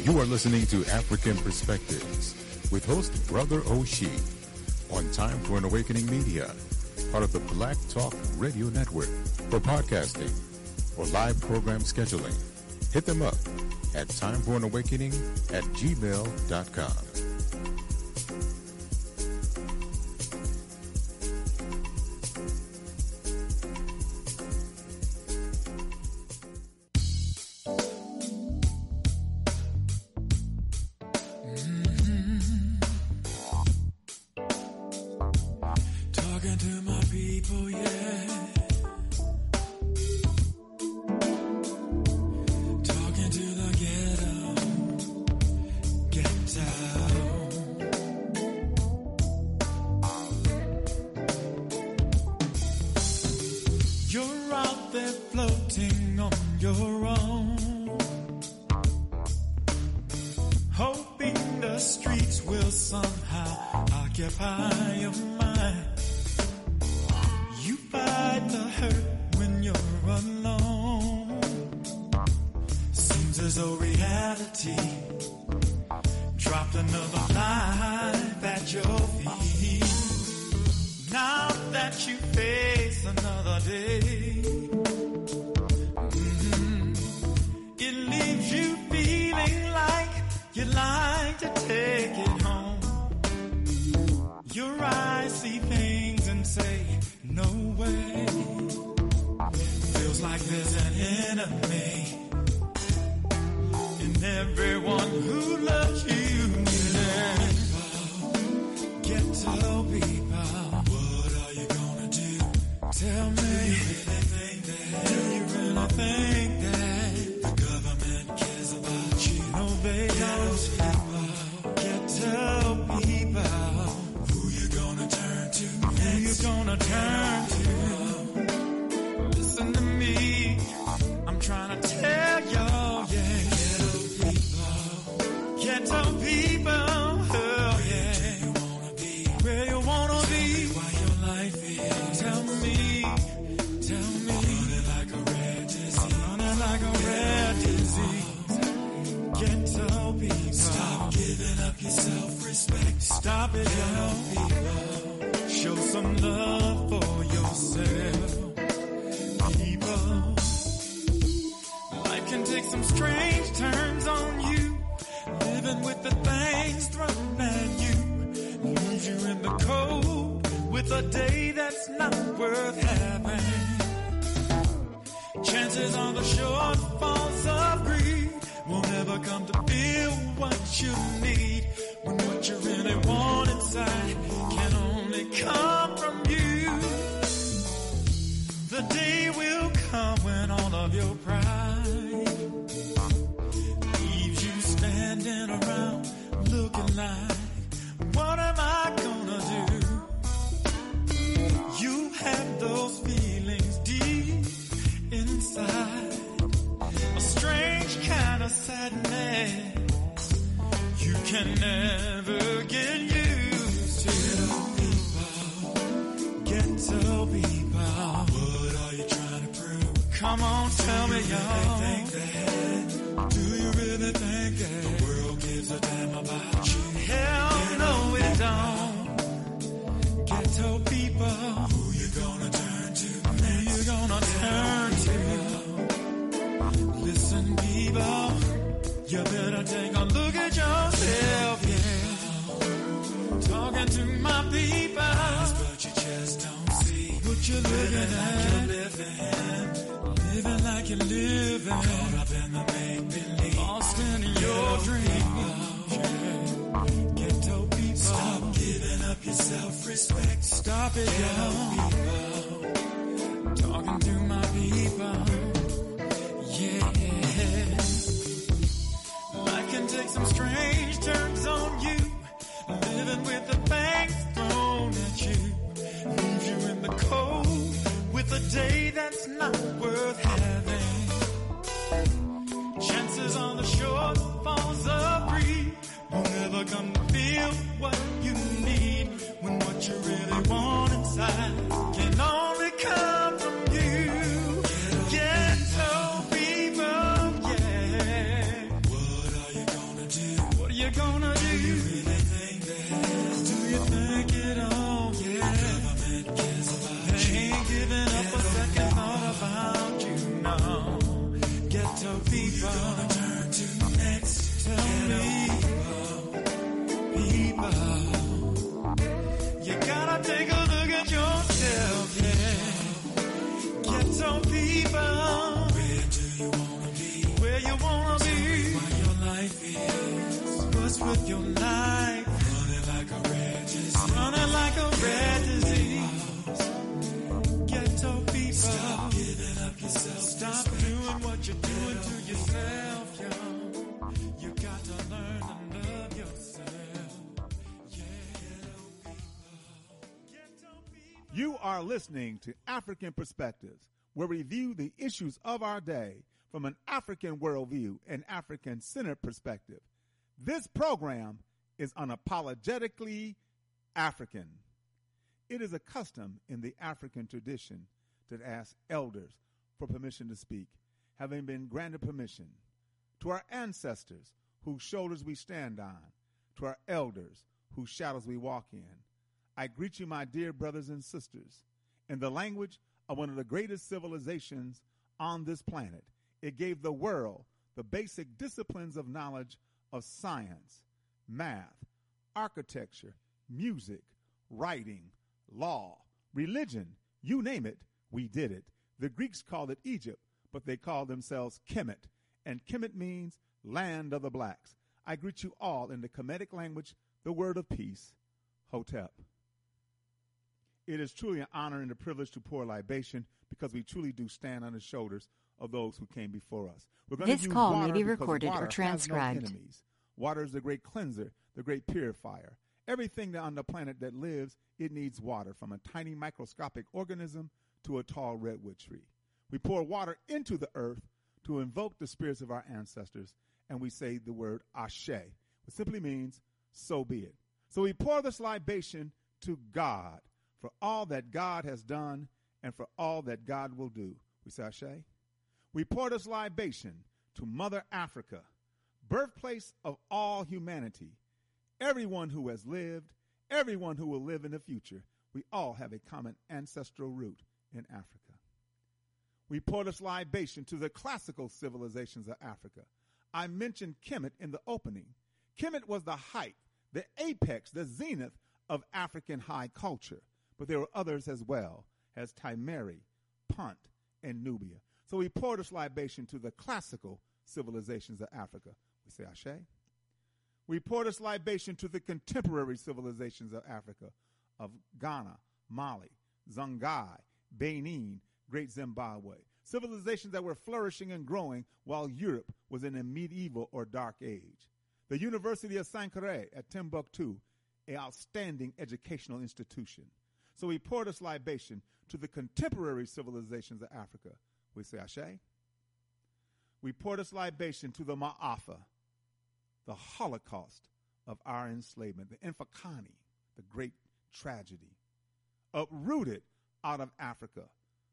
You are listening to African Perspectives with host Brother Oshi on Time for an Awakening Media, part of the Black Talk Radio Network. For podcasting or live program scheduling, hit them up at timeforanawakening@gmail.com. Can only come from you. Ghetto people, yeah. What are you gonna Ghetto people, where do you wanna be? Where you wanna be? What your life is? What's with your life? Running like a red disease. Running like a red disease. Ghetto people, stop giving up yourself. Stop doing what you're doing to yourself, yo. You got to learn to love yourself. You are listening to African Perspectives, where we view the issues of our day from an African worldview and African-centered perspective. This program is unapologetically African. It is a custom in the African tradition to ask elders for permission to speak, having been granted permission. To our ancestors, whose shoulders we stand on, to our elders, whose shadows we walk in, I greet you, my dear brothers and sisters, in the language of one of the greatest civilizations on this planet. It gave the world the basic disciplines of knowledge of science, math, architecture, music, writing, law, religion, you name it, we did it. The Greeks called it Egypt, but they called themselves Kemet, and Kemet means land of the blacks. I greet you all in the Kemetic language, the word of peace, Hotep. It is truly an honor and a privilege to pour libation because we truly do stand on the shoulders of those who came before us. This call may be recorded or transcribed. No, water is the great cleanser, the great purifier. Everything on the planet that lives, it needs water, from a tiny microscopic organism to a tall redwood tree. We pour water into the earth to invoke the spirits of our ancestors, and we say the word Ashe, which simply means, so be it. So we pour this libation to God for all that God has done and for all that God will do. We say Ashe. We pour this libation to Mother Africa, birthplace of all humanity. Everyone who has lived, everyone who will live in the future, we all have a common ancestral root in Africa. We pour this libation to the classical civilizations of Africa. I mentioned Kemet in the opening. Kemet was the height, the apex, the zenith of African high culture. But there were others as well, as Timeri, Punt, and Nubia. So we pour this libation to the classical civilizations of Africa. We say Ashe. We pour this libation to the contemporary civilizations of Africa, of Ghana, Mali, Songhai, Benin, Great Zimbabwe. Civilizations that were flourishing and growing while Europe was in a medieval or dark age. The University of Sankore at Timbuktu, an outstanding educational institution. So we pour this libation to the contemporary civilizations of Africa. We say Ashe. We pour this libation to the Ma'afa, the Holocaust of our enslavement, the Infakani, the great tragedy, uprooted out of Africa.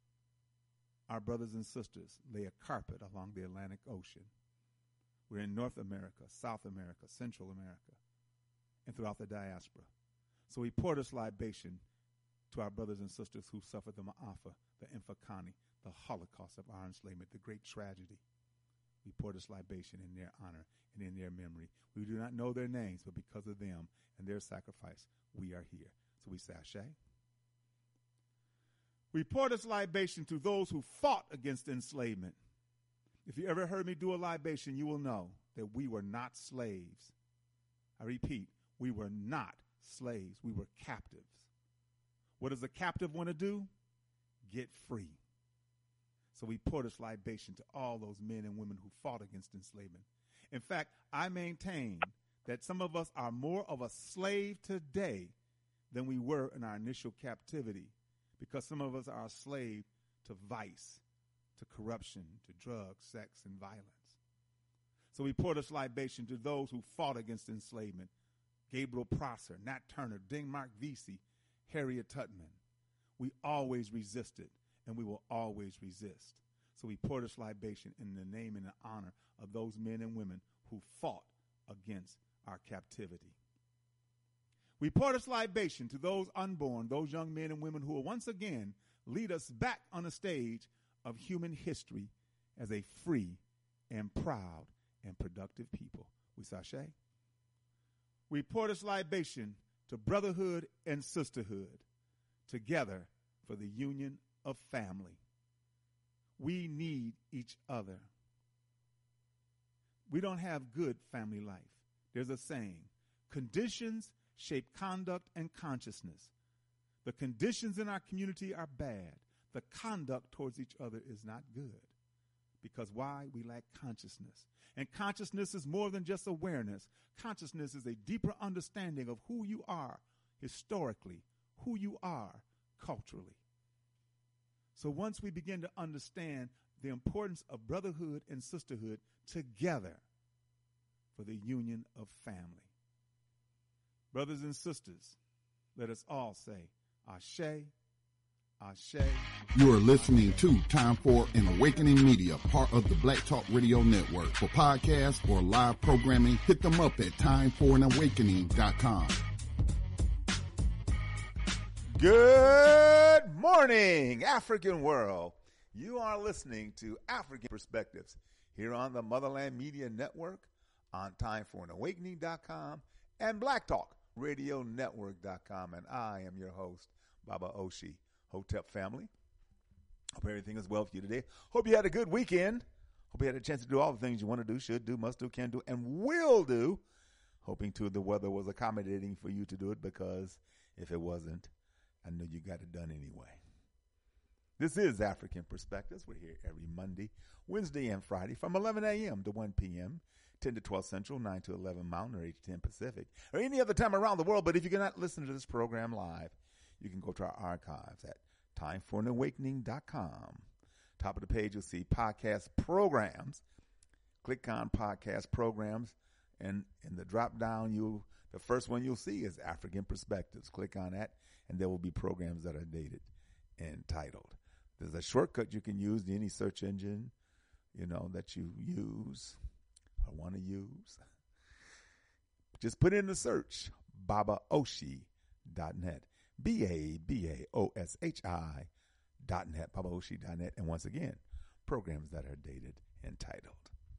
Our brothers and sisters lay a carpet along the Atlantic Ocean. We're in North America, South America, Central America, and throughout the diaspora. So we pour this libation to our brothers and sisters who suffered the Ma'afa, the Infakani, the Holocaust of our enslavement, the great tragedy. We pour this libation in their honor and in their memory. We do not know their names, but because of them and their sacrifice, we are here. So we say Ashe. We pour this libation to those who fought against enslavement. If you ever heard me do a libation, you will know that we were not slaves. I repeat, we were not slaves. We were captives. What does a captive want to do? Get free. So we pour this libation to all those men and women who fought against enslavement. In fact, I maintain that some of us are more of a slave today than we were in our initial captivity, because some of us are a slave to vice, to corruption, to drugs, sex, and violence. So we pour this libation to those who fought against enslavement. Gabriel Prosser, Nat Turner, Denmark Vesey, Harriet Tubman. We always resisted, and we will always resist. So we pour this libation in the name and the honor of those men and women who fought against our captivity. We pour this libation to those unborn, those young men and women who will once again lead us back on the stage of human history as a free and proud and productive people. We say Ashe. We pour this libation to brotherhood and sisterhood, together for the union of family. We need each other. We don't have good family life. There's a saying, conditions shape conduct and consciousness. The conditions in our community are bad. The conduct towards each other is not good. Because why? We lack consciousness. And consciousness is more than just awareness. Consciousness is a deeper understanding of who you are historically, who you are culturally. So once we begin to understand the importance of brotherhood and sisterhood together for the union of family. Brothers and sisters, let us all say, Ashe, Ashe. You are listening to Time for an Awakening Media, part of the Black Talk Radio Network. For podcasts or live programming, hit them up at timeforanawakening.com. Good morning, African world. You are listening to African Perspectives here on the Motherland Media Network, on timeforanawakening.com, and blacktalkradionetwork.com. And I am your host, Baba Oshi. Hotep family. Hope everything is well for you today. Hope you had a good weekend. Hope you had a chance to do all the things you want to do, should do, must do, can do, and will do. Hoping too the weather was accommodating for you to do it, because if it wasn't, I know you got it done anyway. This is African Perspectives. We're here every Monday, Wednesday, and Friday from 11 a.m. to 1 p.m., 10 to 12 Central, 9 to 11 Mountain, or 8 to 10 Pacific, or any other time around the world. But if you cannot listen to this program live, you can go to our archives at timeforanawakening.com. Top of the page, you'll see podcast programs. Click on podcast programs, and in the drop down, the first one you'll see is African Perspectives. Click on that, and there will be programs that are dated and titled. There's a shortcut you can use, any search engine, that you use or want to use. Just put in the search, BabaOshi.net. BabaOshi.net, BabaOshi.net. And once again, programs that are dated and titled.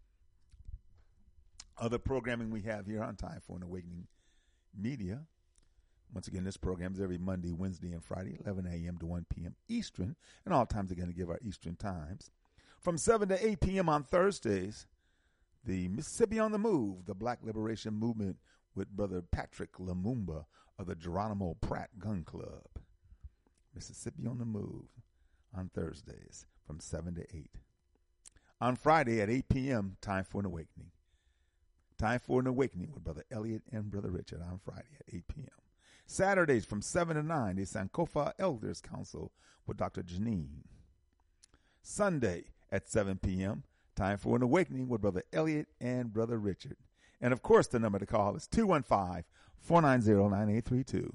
Other programming we have here on Time for an Awakening Media. Once again, this program is every Monday, Wednesday, and Friday, 11 a.m. to 1 p.m. Eastern. And all times, again, to give our Eastern times. From 7 to 8 p.m. on Thursdays, the Mississippi on the Move, the Black Liberation Movement with Brother Patrick Lumumba of the Geronimo Pratt Gun Club. Mississippi on the Move on Thursdays from 7 to 8. On Friday at 8 p.m., Time for an Awakening. Time for an Awakening with Brother Elliot and Brother Richard on Friday at 8 p.m. Saturdays from 7 to 9, the Sankofa Elders Council with Dr. Janine. Sunday at 7 p.m., Time for an Awakening with Brother Elliot and Brother Richard. And, of course, the number to call is 215-490-9832,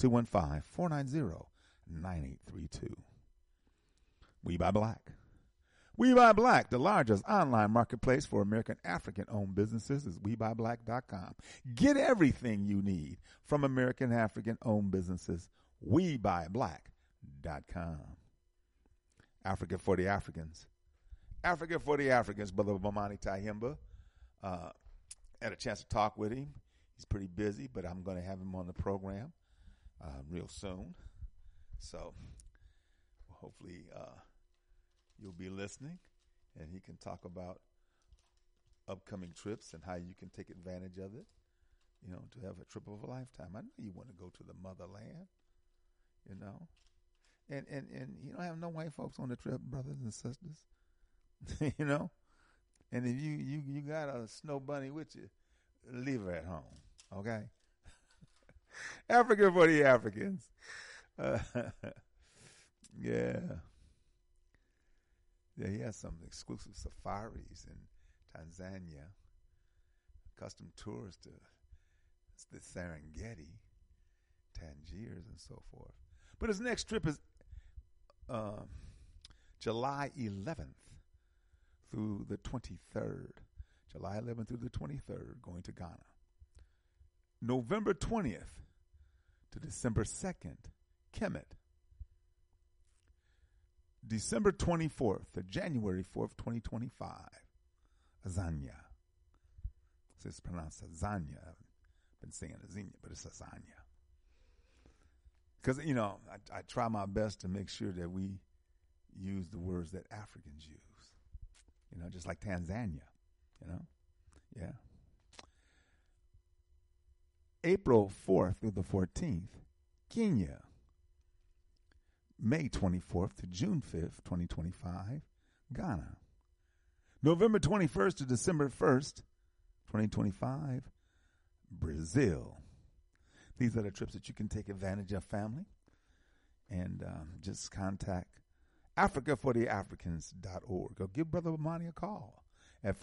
215-490-9832. We Buy Black. We Buy Black, the largest online marketplace for American African-owned businesses, is WeBuyBlack.com. Get everything you need from American African-owned businesses, WeBuyBlack.com. Africa for the Africans. Africa for the Africans, Brother Bomani Tahimba. Had a chance to talk with him. He's pretty busy, but I'm going to have him on the program real soon. So hopefully you'll be listening, and he can talk about upcoming trips and how you can take advantage of it, to have a trip of a lifetime. I know you want to go to the motherland, and you don't have no white folks on the trip, brothers and sisters, And if you got a snow bunny with you, leave her at home, okay? Africa for the Africans. Yeah, he has some exclusive safaris in Tanzania, custom tours to the Serengeti, Tangiers, and so forth. But his next trip is July 11th. Through the 23rd, July 11th through the 23rd, going to Ghana. November 20th to December 2nd, Kemet. December 24th to January 4th, 2025, Azania. It's pronounced Azania. I've been saying Azania, but it's Azania. Because, I try my best to make sure that we use the words that Africans use, just like Tanzania, Yeah. April 4th through the 14th, Kenya. May 24th to June 5th, 2025, Ghana. November 21st to December 1st, 2025, Brazil. These are the trips that you can take advantage of, family. And just contact AfricaForTheAfricans.org or give Brother Bomani a call at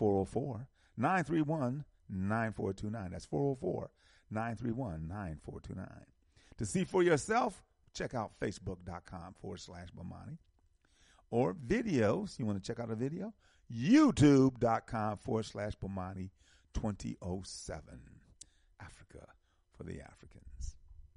404-931-9429. That's 404-931-9429. To see for yourself, check out Facebook.com/Bomani. Or videos, you want to check out a video? YouTube.com/Bomani 2007. Africa for the Africans.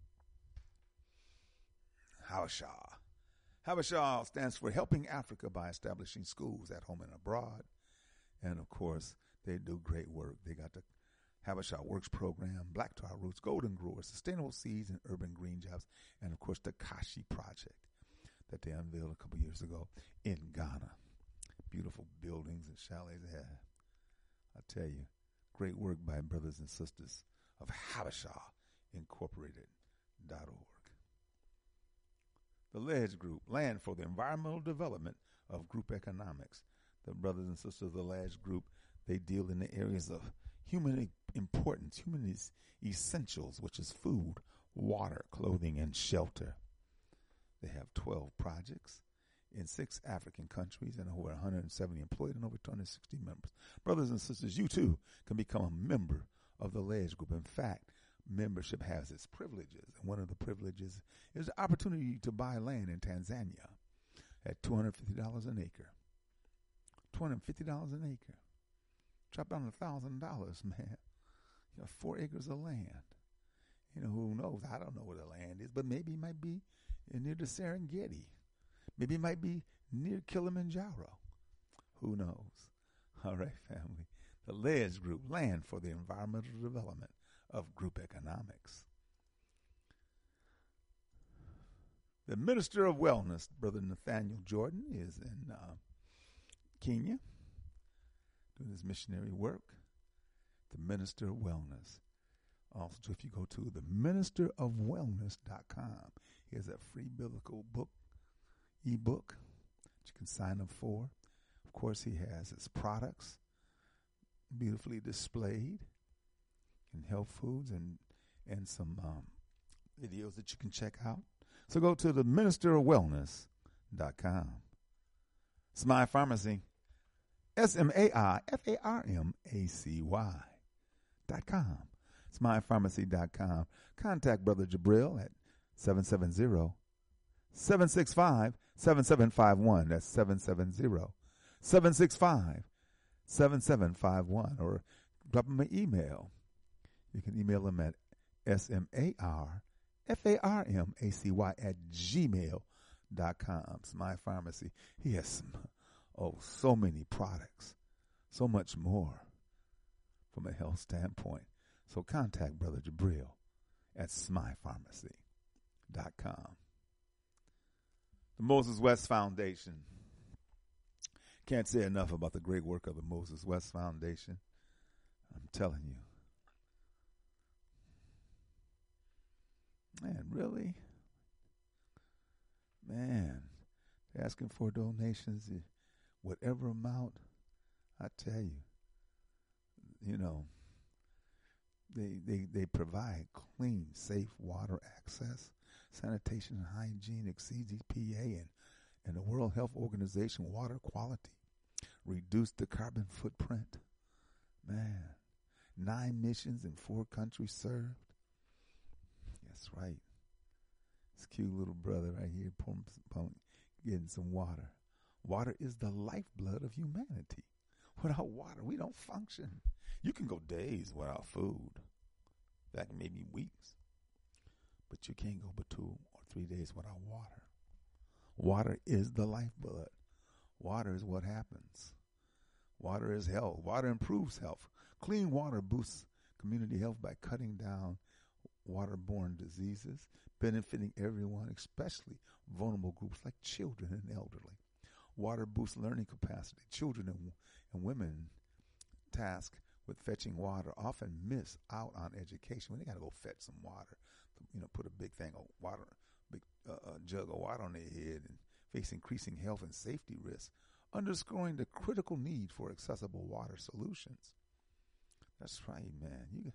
Habesha stands for Helping Africa by Establishing Schools at Home and Abroad. And, of course, they do great work. They got the Habesha Works Program, Black Tar Roots, Golden Growers, Sustainable Seeds, and Urban Green Jobs, and, of course, the Kashi Project that they unveiled a couple years ago in Ghana. Beautiful buildings and chalets they have. I tell you, great work by brothers and sisters of Habesha Incorporated.org. The Ledge Group, Land for the Environmental Development of Group Economics. The brothers and sisters of the Ledge Group, they deal in the areas of human importance, human essentials, which is food, water, clothing, and shelter. They have 12 projects in 6 African countries and over 170 employed and over 260 members. Brothers and sisters, you too can become a member of the Ledge Group. In fact, membership has its privileges, and one of the privileges is the opportunity to buy land in Tanzania at $250 an acre. $250 an acre. Drop down to $1,000, man. 4 acres of land. Who knows? I don't know where the land is, but maybe it might be near the Serengeti. Maybe it might be near Kilimanjaro. Who knows? All right, family. The Ledge Group, Land for the Environmental Development of Group Economics. The Minister of Wellness, Brother Nathaniel Jordan, is in Kenya doing his missionary work. The Minister of Wellness. Also, if you go to the ministerofwellness.com, he has a free biblical book, ebook that you can sign up for. Of course, he has his products beautifully displayed in health foods and some videos that you can check out. So go to the ministerofwellness.com. Smile Pharmacy, SMAIFARMACY.com. SmilePharmacy.com. Contact Brother Jabril at 770-765-7751. That's 770-765-7751. Or drop him an email. You can email him at SMAIFARMACY@gmail.com. Smile Pharmacy. He has so many products, so much more from a health standpoint. So contact Brother Jabril at SmilePharmacy.com. The Moses West Foundation. Can't say enough about the great work of the Moses West Foundation. I'm telling you. Man, really? Man, they're asking for donations, whatever amount. I tell you, they provide clean, safe water access. Sanitation and hygiene exceeds EPA and the World Health Organization water quality. Reduce the carbon footprint. Man, 9 missions in 4 countries served. That's right. This cute little brother right here getting some water. Water is the lifeblood of humanity. Without water, we don't function. You can go days without food. That can maybe weeks. But you can't go but 2 or 3 days without water. Water is the lifeblood. Water is what happens. Water is health. Water improves health. Clean water boosts community health by cutting down waterborne diseases, benefiting everyone, especially vulnerable groups like children and elderly. Water boosts learning capacity. Children and women tasked with fetching water often miss out on education when they got to go fetch some water. Put a big thing of water, jug of water on their head and face increasing health and safety risks, underscoring the critical need for accessible water solutions. That's right, man.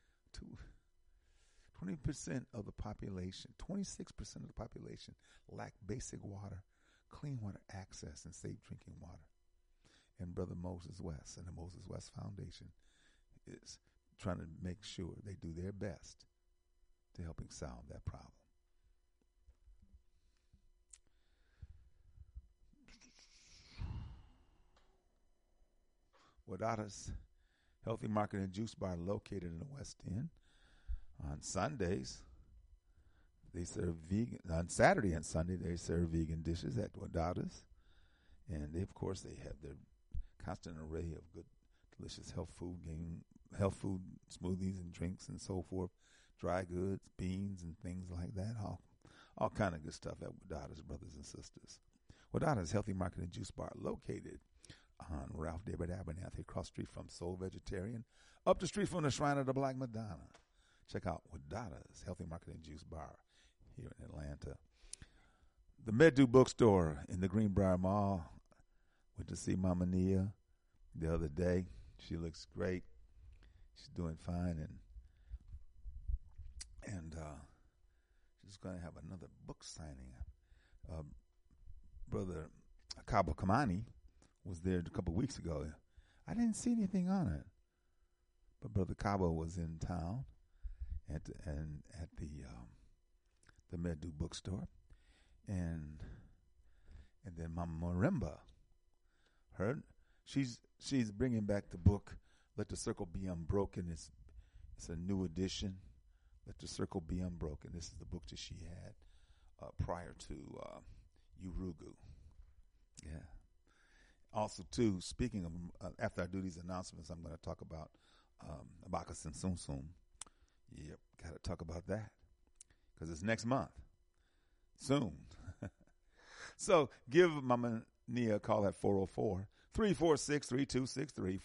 20% of the population, 26% of the population lack basic water, clean water access, and safe drinking water. And Brother Moses West and the Moses West Foundation is trying to make sure they do their best to helping solve that problem. Wadada's Healthy Market and Juice Bar, located in the West End. On Sundays, they serve vegan. On Saturday and Sunday, they serve vegan dishes at Wadada's. And they, of course, they have their constant array of good, delicious health food smoothies and drinks and so forth, dry goods, beans and things like that. All kind of good stuff at Wadada's, brothers and sisters. Wadada's Healthy Market and Juice Bar, located on Ralph David Abernathy, across the street from Soul Vegetarian, up the street from the Shrine of the Black Madonna. Check out Wadada's Healthy Market and Juice Bar here in Atlanta. The Medu Bookstore in the Greenbrier Mall. Went to see Mama Nia the other day. She looks great. She's doing fine, and she's going to have another book signing. Brother Kaba Kamani was there a couple of weeks ago. I didn't see anything on it, but Brother Kaba was in town at the Medu Bookstore, and then Mama Marimba, she's bringing back the book Let the Circle Be Unbroken. It's a new edition. Let the Circle Be Unbroken. This is the book that she had prior to Urugu. Yeah. Also, too, speaking of, after I do these announcements, I'm going to talk about Abakas and Tsum Tsum. Yep, got to talk about that because it's next month. Soon. So give Mama Nia a call at 404-346-3263,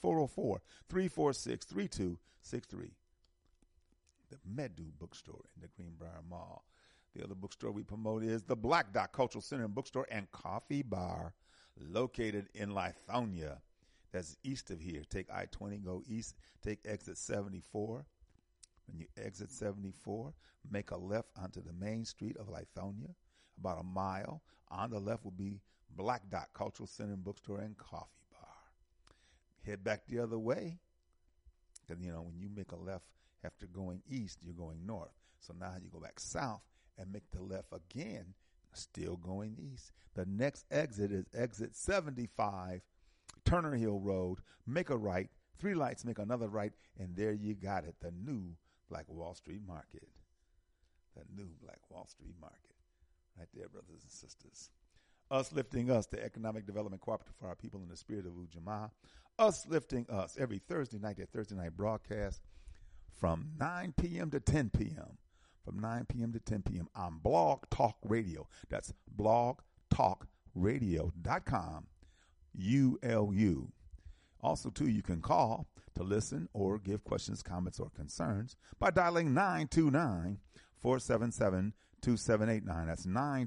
404-346-3263. The Medu Bookstore in the Greenbrier Mall. The other bookstore we promote is the Black Dot Cultural Center and Bookstore and Coffee Bar, located in Lithonia. That's east of here. Take I-20, go east, take exit 74. When you exit 74, make a left onto the main street of Lithonia. About a mile on the left will be Black Dot Cultural Center and Bookstore and Coffee Bar. Head back the other way, because, when you make a left after going east, you're going north. So now you go back south and make the left again, still going east. The next exit is exit 75, Turner Hill Road. Make a right, 3 lights, make another right, and there you got it, the new Black Wall Street Market. The new Black Wall Street Market. Right there, brothers and sisters. Us Lifting Us, the Economic Development Cooperative for our people in the spirit of Ujamaa. Us Lifting Us, every Thursday night, their Thursday night broadcast from 9 p.m. to 10 p.m. From 9 p.m. to 10 p.m. on Blog Talk Radio. That's blogtalkradio.com, ULU. Also, too, you can call to listen or give questions, comments, or concerns by dialing 929-477-2789. That's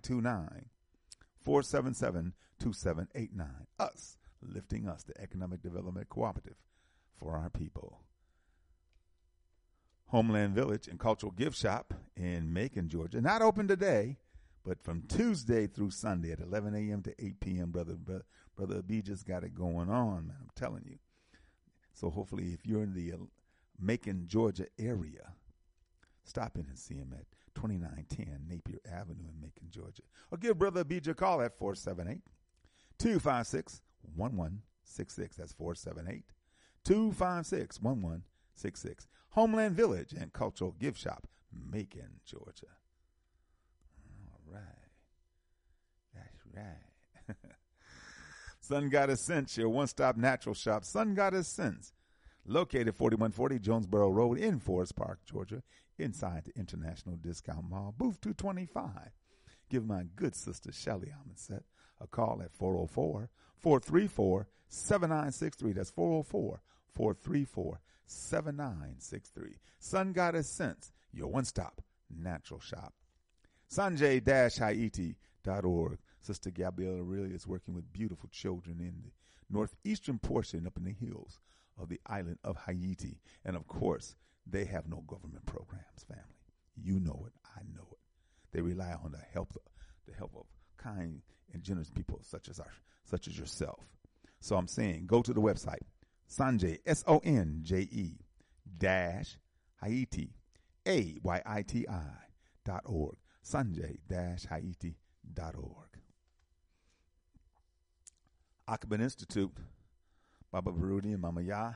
929-477-2789. Us Lifting Us, the Economic Development Cooperative for our people. Homeland Village and Cultural Gift Shop in Macon, Georgia. Not open today, but from Tuesday through Sunday at 11 a.m. to 8 p.m. Brother Abijah's got it going on, man. I'm telling you. So hopefully if you're in the Macon, Georgia area, stop in and see him at 2910 Napier Avenue in Macon, Georgia. Or give Brother Abijah a call at 478-256-1166. That's 478-256-1166. Homeland Village and Cultural Gift Shop, Macon, Georgia. All right. That's right. Sun Goddess Scents, your one-stop natural shop. Sun Goddess Scents, Located 4140 Jonesboro Road in Forest Park, Georgia, inside the International Discount Mall, booth 225. Give my good sister Shelly Amonset a call at 404-434-7963. That's 404-434-7963. Sun Goddess Scents, your one-stop natural shop. Sanjay-Haiti.org. Sister Gabrielle Aurelia is working with beautiful children in the northeastern portion up in the hills of the island of Haiti. And, of course, they have no government programs, family. You know it. I know it. They rely on the help of kind and generous people such as yourself. So I'm saying go to the website, Sanjay, SONJE Haiti, AYITI.org, Sanjay-Haiti.org. Aqaba Institute, Baba Baruti and Mama Ya.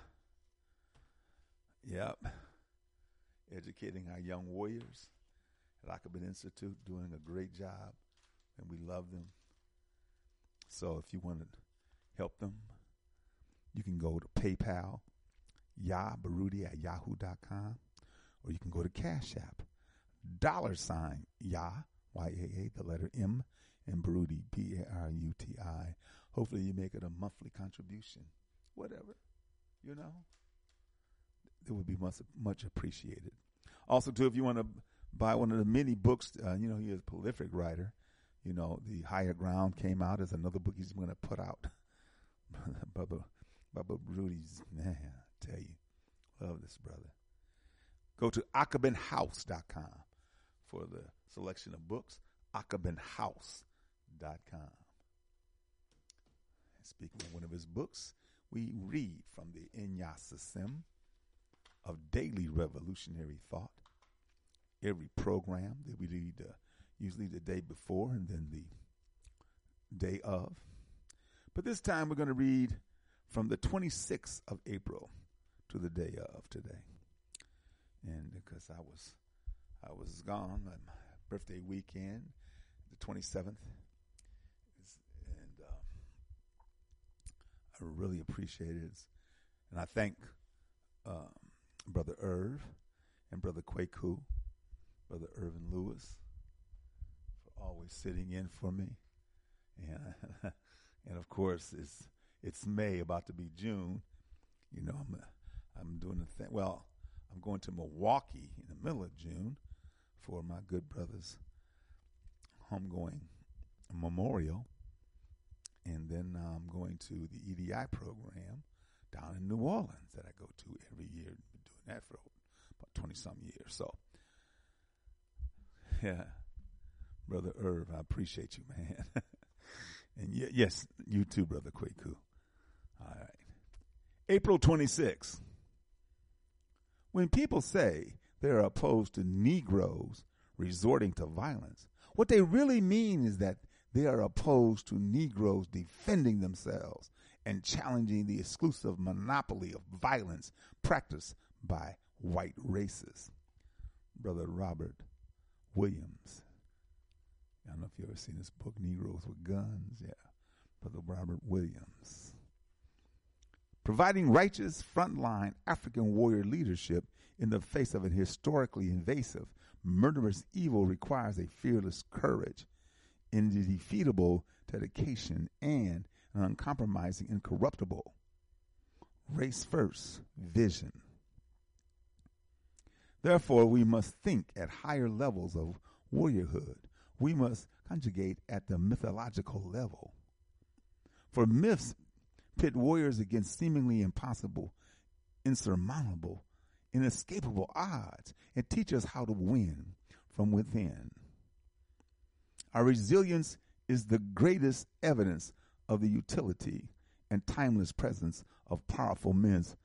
Yep. Educating our young warriors at Aqaba Institute, doing a great job, and we love them. So if you want to help them, you can go to PayPal, yabaruti@yahoo.com, or you can go to Cash App, $ Ya, Y-A-A, the letter M, and Baruti, B-A-R-U-T-I. Hopefully you make it a monthly contribution. Whatever, It would be much appreciated. Also, too, if you want to buy one of the many books, he is a prolific writer. The Higher Ground came out as another book he's going to put out. Baba Rudy's, man, I tell you, love this brother. Go to aqabanhouse.com for the selection of books, aqabanhouse.com. Speaking of one of his books, we read from the Inyasasim of Daily Revolutionary Thought. Every program that we read, usually the day before and then the day of. But this time we're going to read from the 26th of April to the day of today. And because I was gone on my birthday weekend, the 27th, and I really appreciate it. And I thank Brother Irv and Brother Kwaku, Brother Irvin Lewis, for always sitting in for me. And of course, it's May, about to be June. I'm doing the thing. Well, I'm going to Milwaukee in the middle of June for my good brother's homegoing memorial. And then I'm going to the EDI program down in New Orleans that I go to every year. Been doing that for about 20-some years. So, yeah, Brother Irv, I appreciate you, man. And yes, you too, Brother Kwaku. All right. April 26th. When people say they're opposed to Negroes resorting to violence, what they really mean is that they are opposed to Negroes defending themselves and challenging the exclusive monopoly of violence practiced by white races. Brother Robert Williams. I don't know if you ever seen this book, Negroes with Guns. Yeah. Brother Robert Williams. Providing righteous frontline African warrior leadership in the face of an historically invasive, murderous evil requires a fearless courage, indefeatable dedication, and an uncompromising, incorruptible race-first vision. Therefore, we must think at higher levels of warriorhood. We must conjugate at the mythological level. For myths pit warriors against seemingly impossible, insurmountable, inescapable odds and teach us how to win from within. Our resilience is the greatest evidence of the utility and timeless presence of powerful myths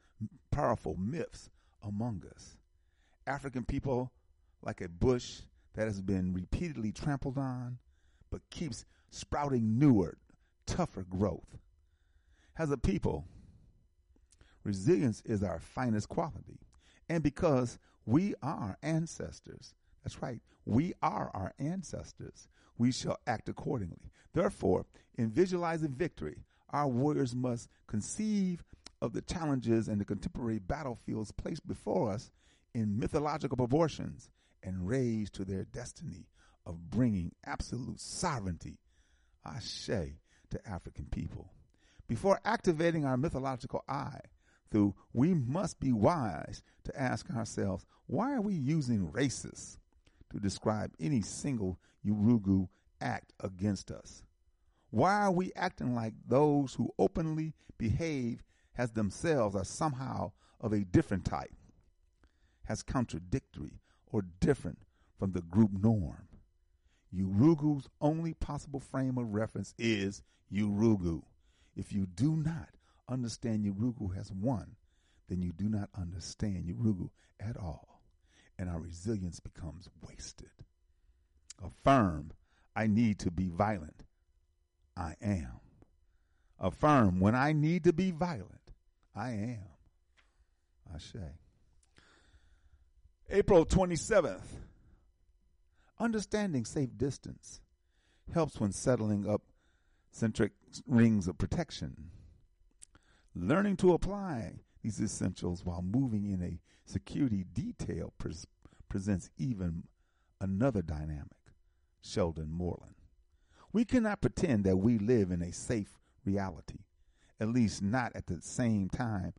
among us. African people, like a bush that has been repeatedly trampled on, but keeps sprouting newer, tougher growth. As a people, resilience is our finest quality. And because we are ancestors, that's right, we are our ancestors, we shall act accordingly. Therefore, in visualizing victory, our warriors must conceive of the challenges and the contemporary battlefields placed before us in mythological proportions and raised to their destiny of bringing absolute sovereignty, ashe, to African people. Before activating our mythological eye, we must be wise to ask ourselves, why are we using racists to describe any single Urugu act against us? Why are we acting like those who openly behave as themselves are somehow of a different type, as contradictory or different from the group norm? Urugu's only possible frame of reference is Urugu. If you do not understand Urugu as one, then you do not understand Urugu at all, and our resilience becomes wasted. Affirm, I need to be violent. I am. Affirm, when I need to be violent, I am. Ashe. April 27th. Understanding safe distance helps when settling up centric rings of protection. Learning to apply these essentials while moving in a security detail presents even another dynamic. Sheldon Moreland. We cannot pretend that we live in a safe reality, at least not at the same time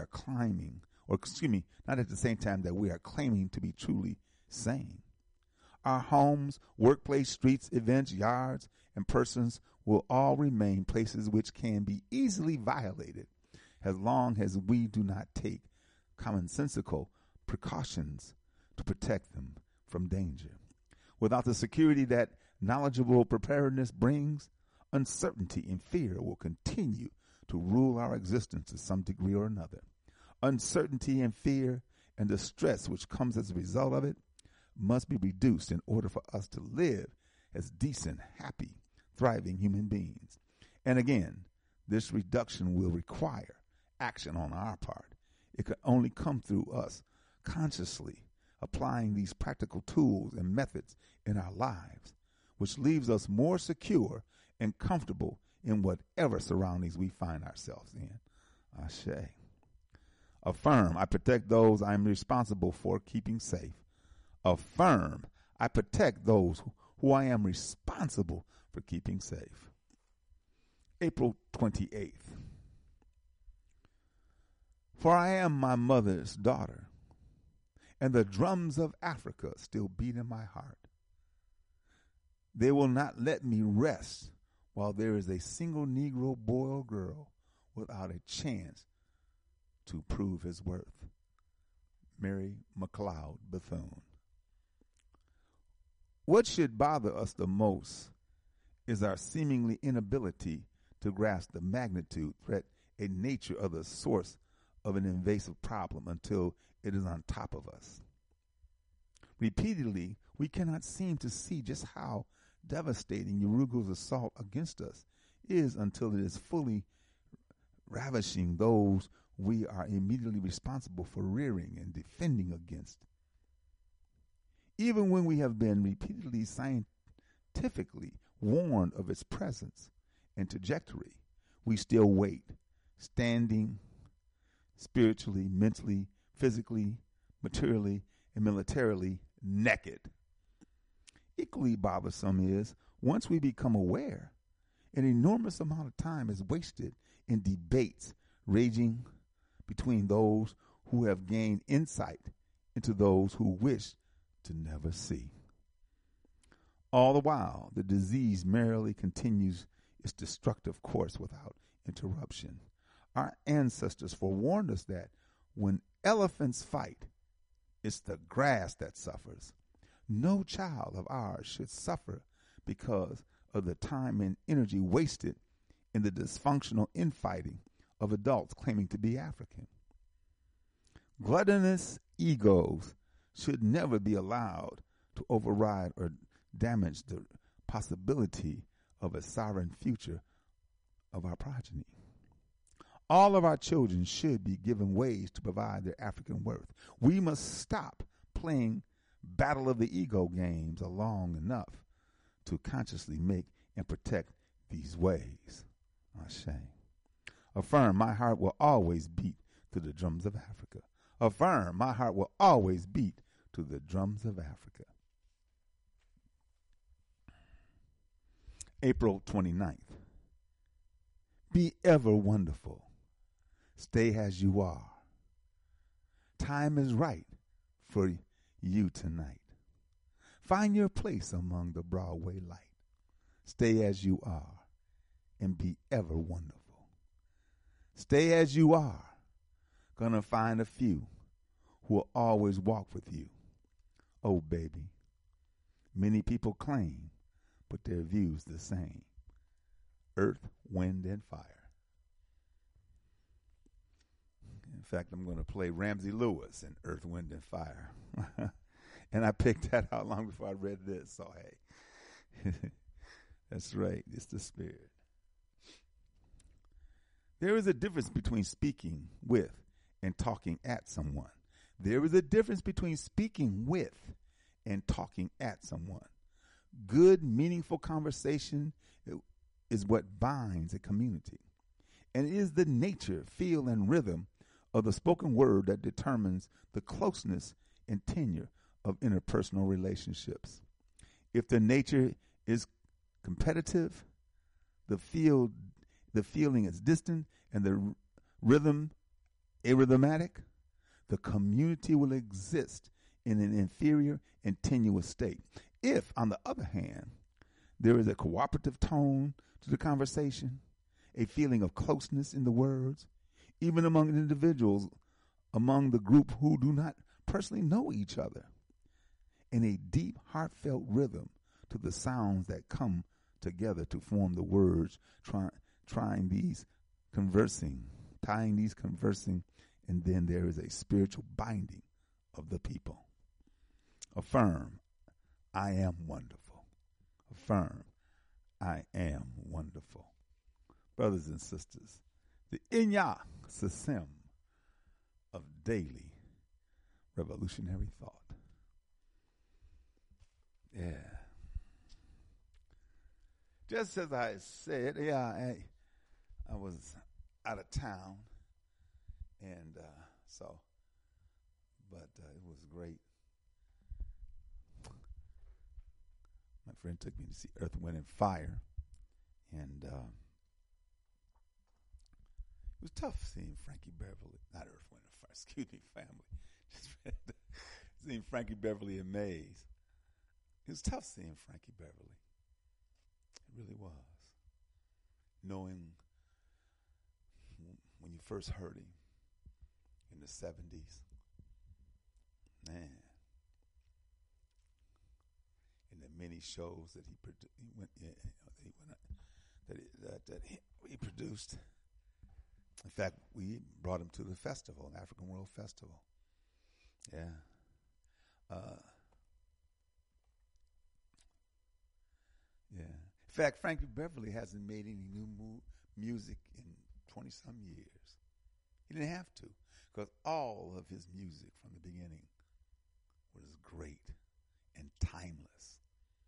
not at the same time that we are claiming to be truly sane. Our homes, workplace, streets, events, yards, and persons will all remain places which can be easily violated as long as we do not take commonsensical precautions to protect them from danger. Without the security that knowledgeable preparedness brings, uncertainty and fear will continue to rule our existence to some degree or another. Uncertainty and fear and the stress which comes as a result of it must be reduced in order for us to live as decent, happy, thriving human beings. And again, this reduction will require action on our part. It can only come through us consciously applying these practical tools and methods in our lives, which leaves us more secure and comfortable in whatever surroundings we find ourselves in. Ashe. Affirm, I protect those I am responsible for keeping safe. Affirm, I protect those who I am responsible for keeping safe. April 28th. For I am my mother's daughter, and the drums of Africa still beat in my heart. They will not let me rest while there is a single Negro boy or girl without a chance to prove his worth. Mary McLeod Bethune. What should bother us the most is our seemingly inability to grasp the magnitude, threat, and nature of the source of an invasive problem until it is on top of us. Repeatedly, we cannot seem to see just how devastating Urugu's assault against us is until it is fully ravishing those we are immediately responsible for rearing and defending against. Even when we have been repeatedly scientifically warned of its presence and trajectory, we still wait, standing spiritually, mentally, physically, materially, and militarily naked. Equally bothersome is, once we become aware, an enormous amount of time is wasted in debates raging between those who have gained insight into those who wish to never see. All the while, the disease merrily continues its destructive course without interruption. Our ancestors forewarned us that when elephants fight, it's the grass that suffers. No child of ours should suffer because of the time and energy wasted in the dysfunctional infighting of adults claiming to be African. Gluttonous egos should never be allowed to override or damage the possibility of a sovereign future of our progeny. All of our children should be given ways to provide their African worth. We must stop playing battle of the ego games long enough to consciously make and protect these ways. Ashe. Affirm, my heart will always beat to the drums of Africa. Affirm, my heart will always beat to the drums of Africa. April 29th. Be ever wonderful. Stay as you are. Time is right for you tonight. Find your place among the Broadway light. Stay as you are and be ever wonderful. Stay as you are. Gonna find a few who will always walk with you. Oh, baby. Many people claim, but their views the same. Earth, wind, and fire. In fact, I'm going to play Ramsey Lewis in Earth, Wind, and Fire. And I picked that out long before I read this, so hey. That's right, it's the Spirit. There is a difference between speaking with and talking at someone. There is a difference between speaking with and talking at someone. Good, meaningful conversation is what binds a community. And it is the nature, feel, and rhythm of the spoken word that determines the closeness and tenure of interpersonal relationships. If the nature is competitive, the feeling is distant, and the rhythm arrhythmatic, the community will exist in an inferior and tenuous state. If, on the other hand, there is a cooperative tone to the conversation, a feeling of closeness in the words, even among individuals among the group who do not personally know each other, and a deep, heartfelt rhythm to the sounds that come together to form the words, tying these conversing, and then there is a spiritual binding of the people. Affirm, I am wonderful. Affirm, I am wonderful. Brothers and sisters, the Inya Sasim of daily revolutionary thought. Yeah. Just as I said, I was out of town, and it was great. My friend took me to see Earth, Wind, and Fire, and it was tough seeing Frankie Beverly, not Earth, Wind, and Fire, excuse me, family. Seeing Frankie Beverly and Maze. It was tough seeing Frankie Beverly. It really was. Knowing when you first heard him in the 70s, man, in the many shows that he produced. In fact, we brought him to the festival, African World Festival. Yeah. Yeah. In fact, Frankie Beverly hasn't made any new music in 20-some years. He didn't have to, because all of his music from the beginning was great and timeless.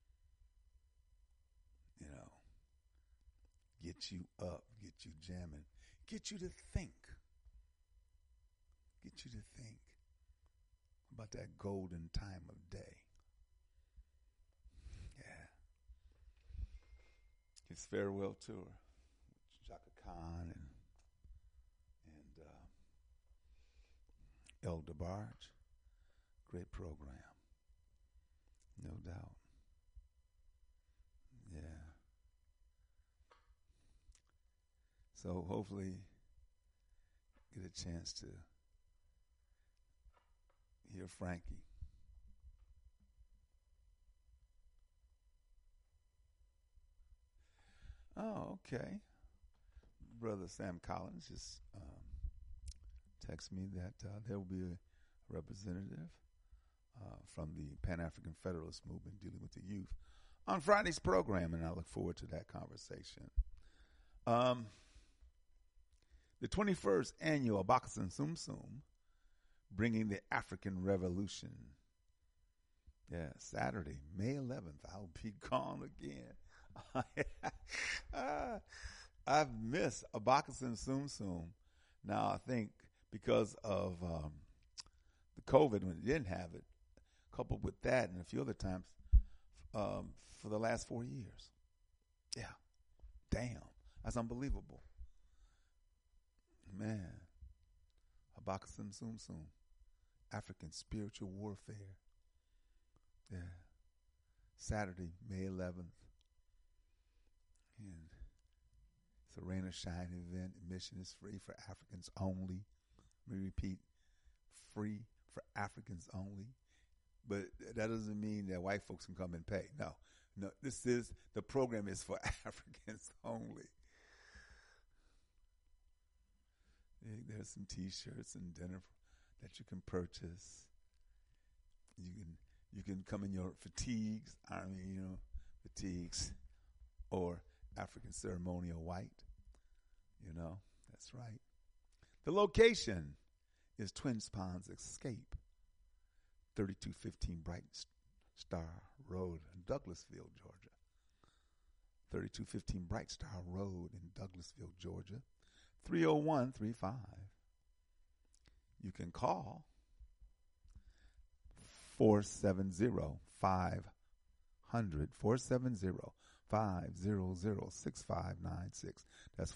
You know, get you up, get you jamming, get you to think. Get you to think about that golden time of day. Yeah. His farewell tour with Chaka Khan and El DeBarge. Great program. No doubt. Yeah. So hopefully get a chance to hear Frankie. Oh, okay. Brother Sam Collins just texted me that there will be a representative from the Pan-African Federalist Movement dealing with the youth on Friday's program, and I look forward to that conversation. The 21st annual Abakasan Sum Sum, bringing the African Revolution. Yeah, Saturday, May 11th, I'll be gone again. I've missed Abakusin Tsum Tsum. Now I think because of the COVID when it didn't have it, coupled with that and a few other times for the last 4 years. Yeah. Damn. That's unbelievable. Man. Abakusin Tsum Tsum. African Spiritual Warfare. Yeah. Saturday, May 11th. And it's a Rain or Shine event. Admission is free for Africans only. Let me repeat, free for Africans only. But that doesn't mean that white folks can come and pay. No, the program is for Africans only. There's some T-shirts and dinner that you can purchase. You can come in your fatigues, fatigues, or African ceremonial white. That's right. The location is Twin Ponds Escape, 3215 Bright Star Road in Douglasville, Georgia. 3215 Bright Star Road in Douglasville, Georgia. 30135. You can call 470-500, 470-500-6596. That's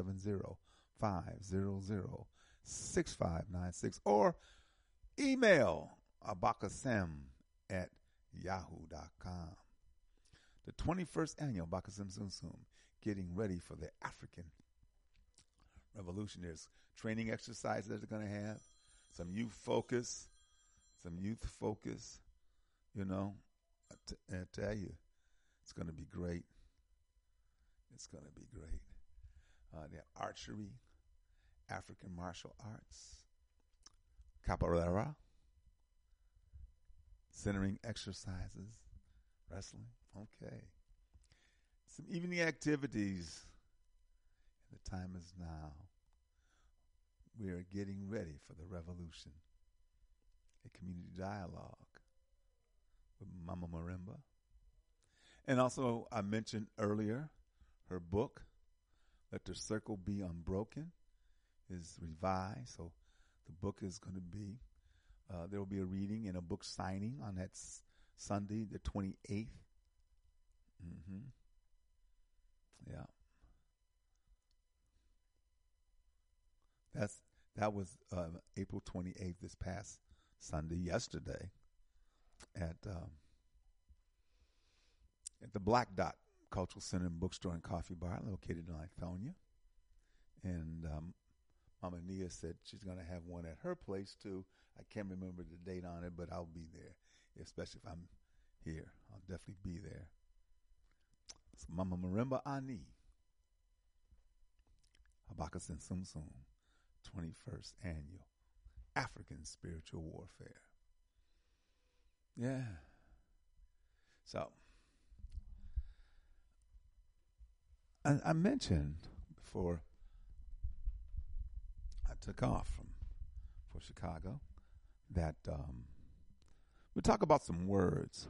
470-500-6596. Or email abakasem@yahoo.com. The 21st annual Abakasem Tsum Tsum, getting ready for the African Revolution. There's training exercises that they're going to have, some youth focus. I tell you, it's going to be great. The archery, African martial arts, capoeira, centering exercises, wrestling. Okay. Some evening activities. The time is now. We are getting ready for the revolution. A community dialogue with Mama Marimba. And also, I mentioned earlier, her book, Let the Circle Be Unbroken, is revised. So the book is going to be, there will be a reading and a book signing on that Sunday, the 28th. Yeah. That was April 28th, this past Sunday, yesterday, at the Black Dot Cultural Center and Bookstore and Coffee Bar, located in Lithonia. And Mama Nia said she's going to have one at her place too. I can't remember the date on it, but I'll be there, especially if I'm here. I'll definitely be there. So Mama Marimba Ani, Abakusin Tsum Tsum, 21st Annual African Spiritual Warfare. Yeah. So, I mentioned before I took off for Chicago that we'll talk about some words.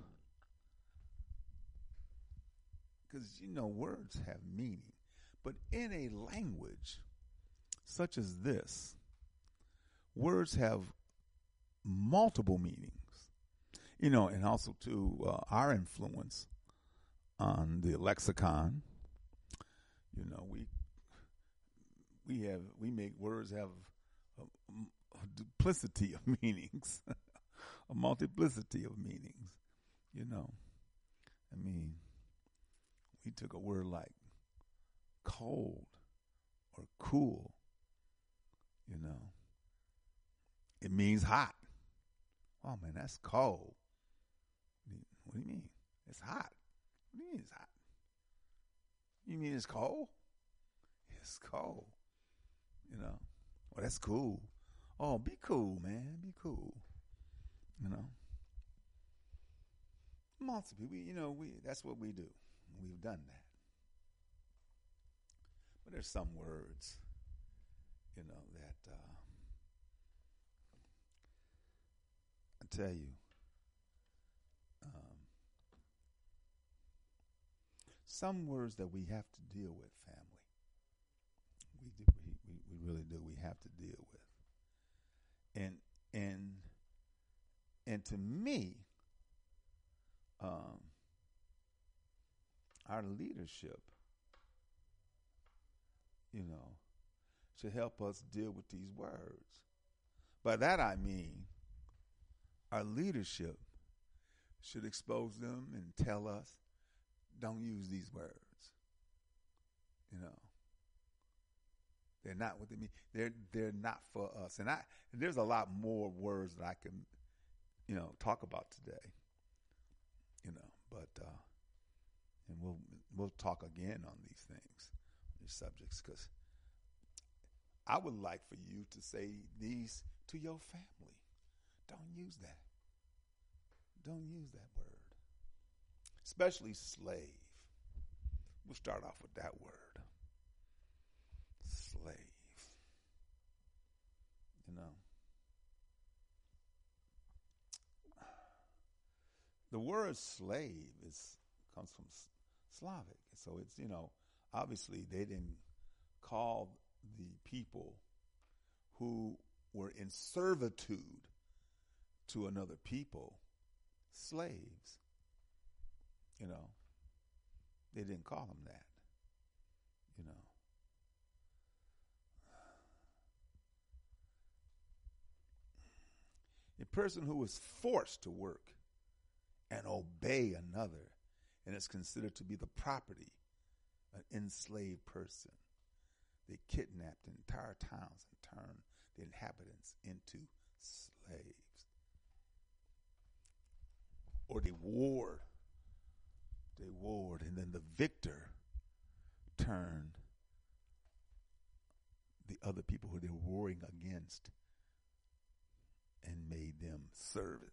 Because, words have meaning. But in a language such as this, words have multiple meanings. And also to our influence on the lexicon. We make words have a duplicity of meanings, a multiplicity of meanings. We took a word like cold or cool. It means hot. Oh man, that's cold. What do you mean? It's hot. What do you mean it's hot? You mean it's cold? It's cold. Well, that's cool. Oh, be cool, man. Be cool. Multiple. That's what we do. We've done that. But there's some words, that I tell you, some words that we have to deal with, family. really do. We have to deal with. And to me, our leadership, should help us deal with these words. By that I mean, our leadership should expose them and tell us, don't use these words. They're not what they mean. They're not for us. And there's a lot more words that I can, talk about today. But and we'll talk again on these things, these subjects, because I would like for you to say these to your family. Don't use that. Don't use that word. Especially slave. We'll start off with that word. Slave. The word slave comes from Slavic. So it's, obviously they didn't call the people who were in servitude to another people slaves. They didn't call them that. A person who is forced to work and obey another and is considered to be the property, an enslaved person. They kidnapped entire towns and turned the inhabitants into slaves. Or they warred, and then the victor turned the other people who they were warring against and made them servants.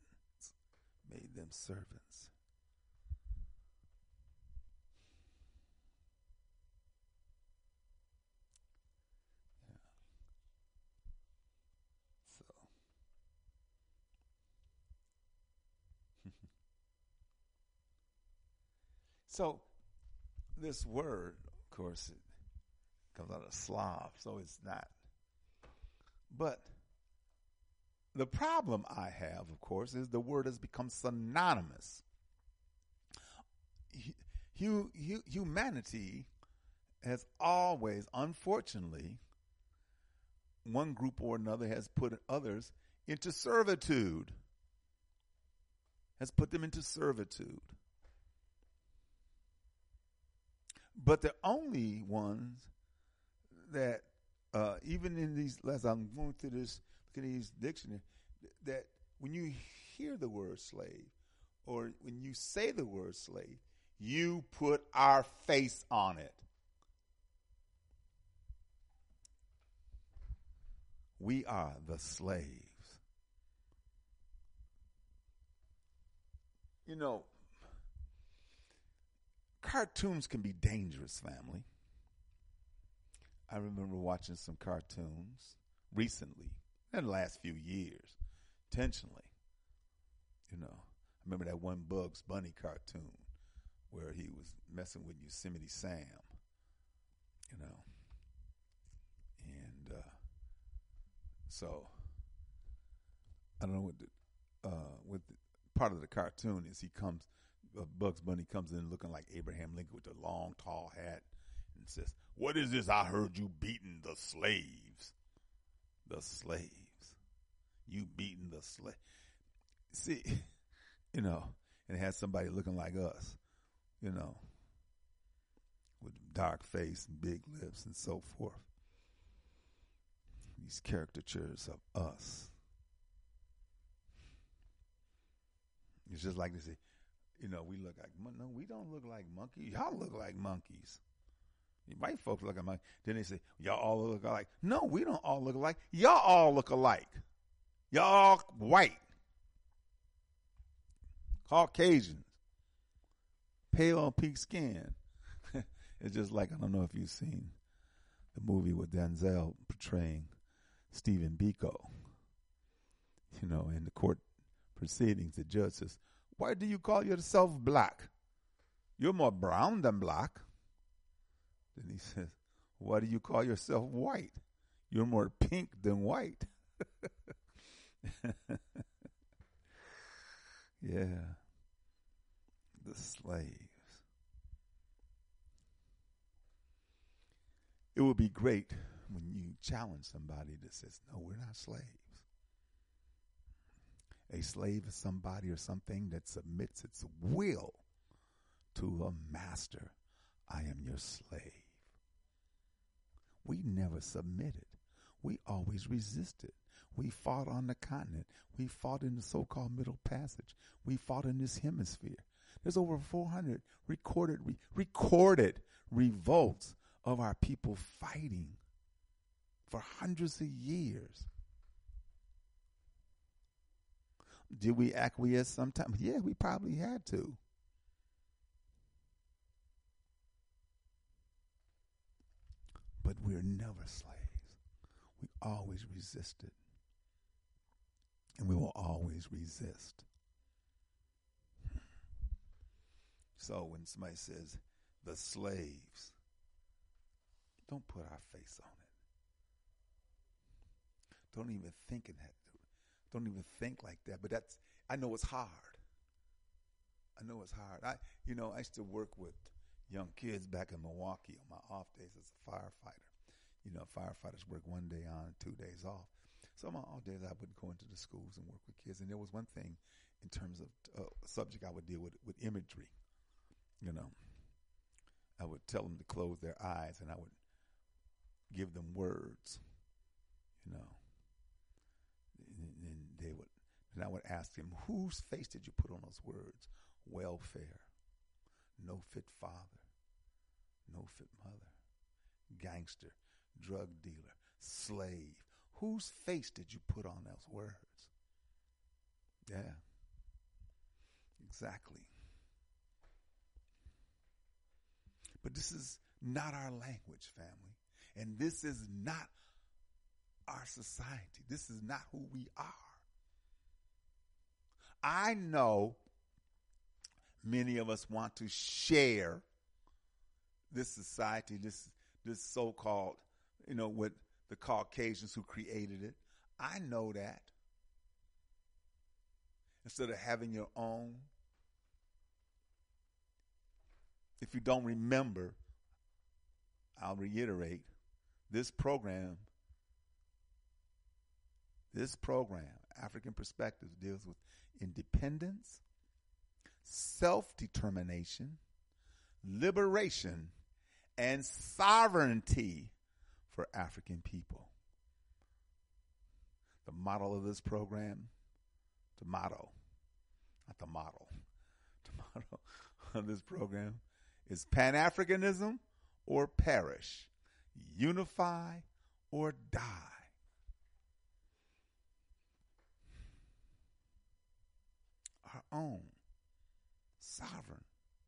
So this word, of course, it comes out of Slav, so it's not. But the problem I have, of course, is the word has become synonymous. Humanity has always, unfortunately, one group or another has put others into servitude. Has put them into servitude. But the only ones that, even in these, as I'm going through this, look at these dictionary, that when you hear the word slave, or when you say the word slave, you put our face on it. We are the slaves. Cartoons can be dangerous, family. I remember watching some cartoons recently, in the last few years, intentionally. I remember that one Bugs Bunny cartoon where he was messing with Yosemite Sam, and so I don't know what the part of the cartoon is. Bugs Bunny comes in looking like Abraham Lincoln with a long, tall hat and says, "What is this? I heard you beating the slaves." The slaves. You beating the slave. See, and it has somebody looking like us, with dark face and big lips and so forth. These caricatures of us. It's just like they say, we look like, no, we don't look like monkeys. Y'all look like monkeys. White folks look like monkeys. Then they say, y'all all look alike. No, we don't all look alike. Y'all all look alike. Y'all all white. Caucasians. Pale, peak skin. It's just like, I don't know if you've seen the movie with Denzel portraying Stephen Biko. In the court proceedings, the judge says, "Why do you call yourself black? You're more brown than black." Then he says, "Why do you call yourself white? You're more pink than white. Yeah. The slaves. It would be great when you challenge somebody that says, no, we're not slaves. A slave is somebody or something that submits its will to a master. I am your slave. We never submitted. We always resisted. We fought on the continent. We fought in the so-called Middle Passage. We fought in this hemisphere. There's over 400 recorded revolts of our people fighting for hundreds of years. Did we acquiesce sometimes? Yeah, we probably had to. But we're never slaves. We always resisted. And we will always resist. So when somebody says, the slaves, don't put our face on it. Don't even think in that. Don't even think like that. But I know it's hard. I used to work with young kids back in Milwaukee on my off days as a firefighter. Firefighters work 1 day on, 2 days off. So on my off days, I would go into the schools and work with kids. And there was one thing in terms of a subject I would deal with imagery. I would tell them to close their eyes, and I would give them words, and I would ask them, whose face did you put on those words? Welfare, no fit father, no fit mother, gangster, drug dealer, slave. Whose face did you put on those words? Yeah, exactly. But this is not our language, family. And this is not our society. This is not who we are. I know many of us want to share this society, this so-called, with the Caucasians who created it. I know that. Instead of having your own. If you don't remember, I'll reiterate, this program, African Perspectives, deals with independence, self-determination, liberation, and sovereignty for African people. The motto of this program, the motto of this program is Pan-Africanism or perish, unify or die. Our own, sovereign.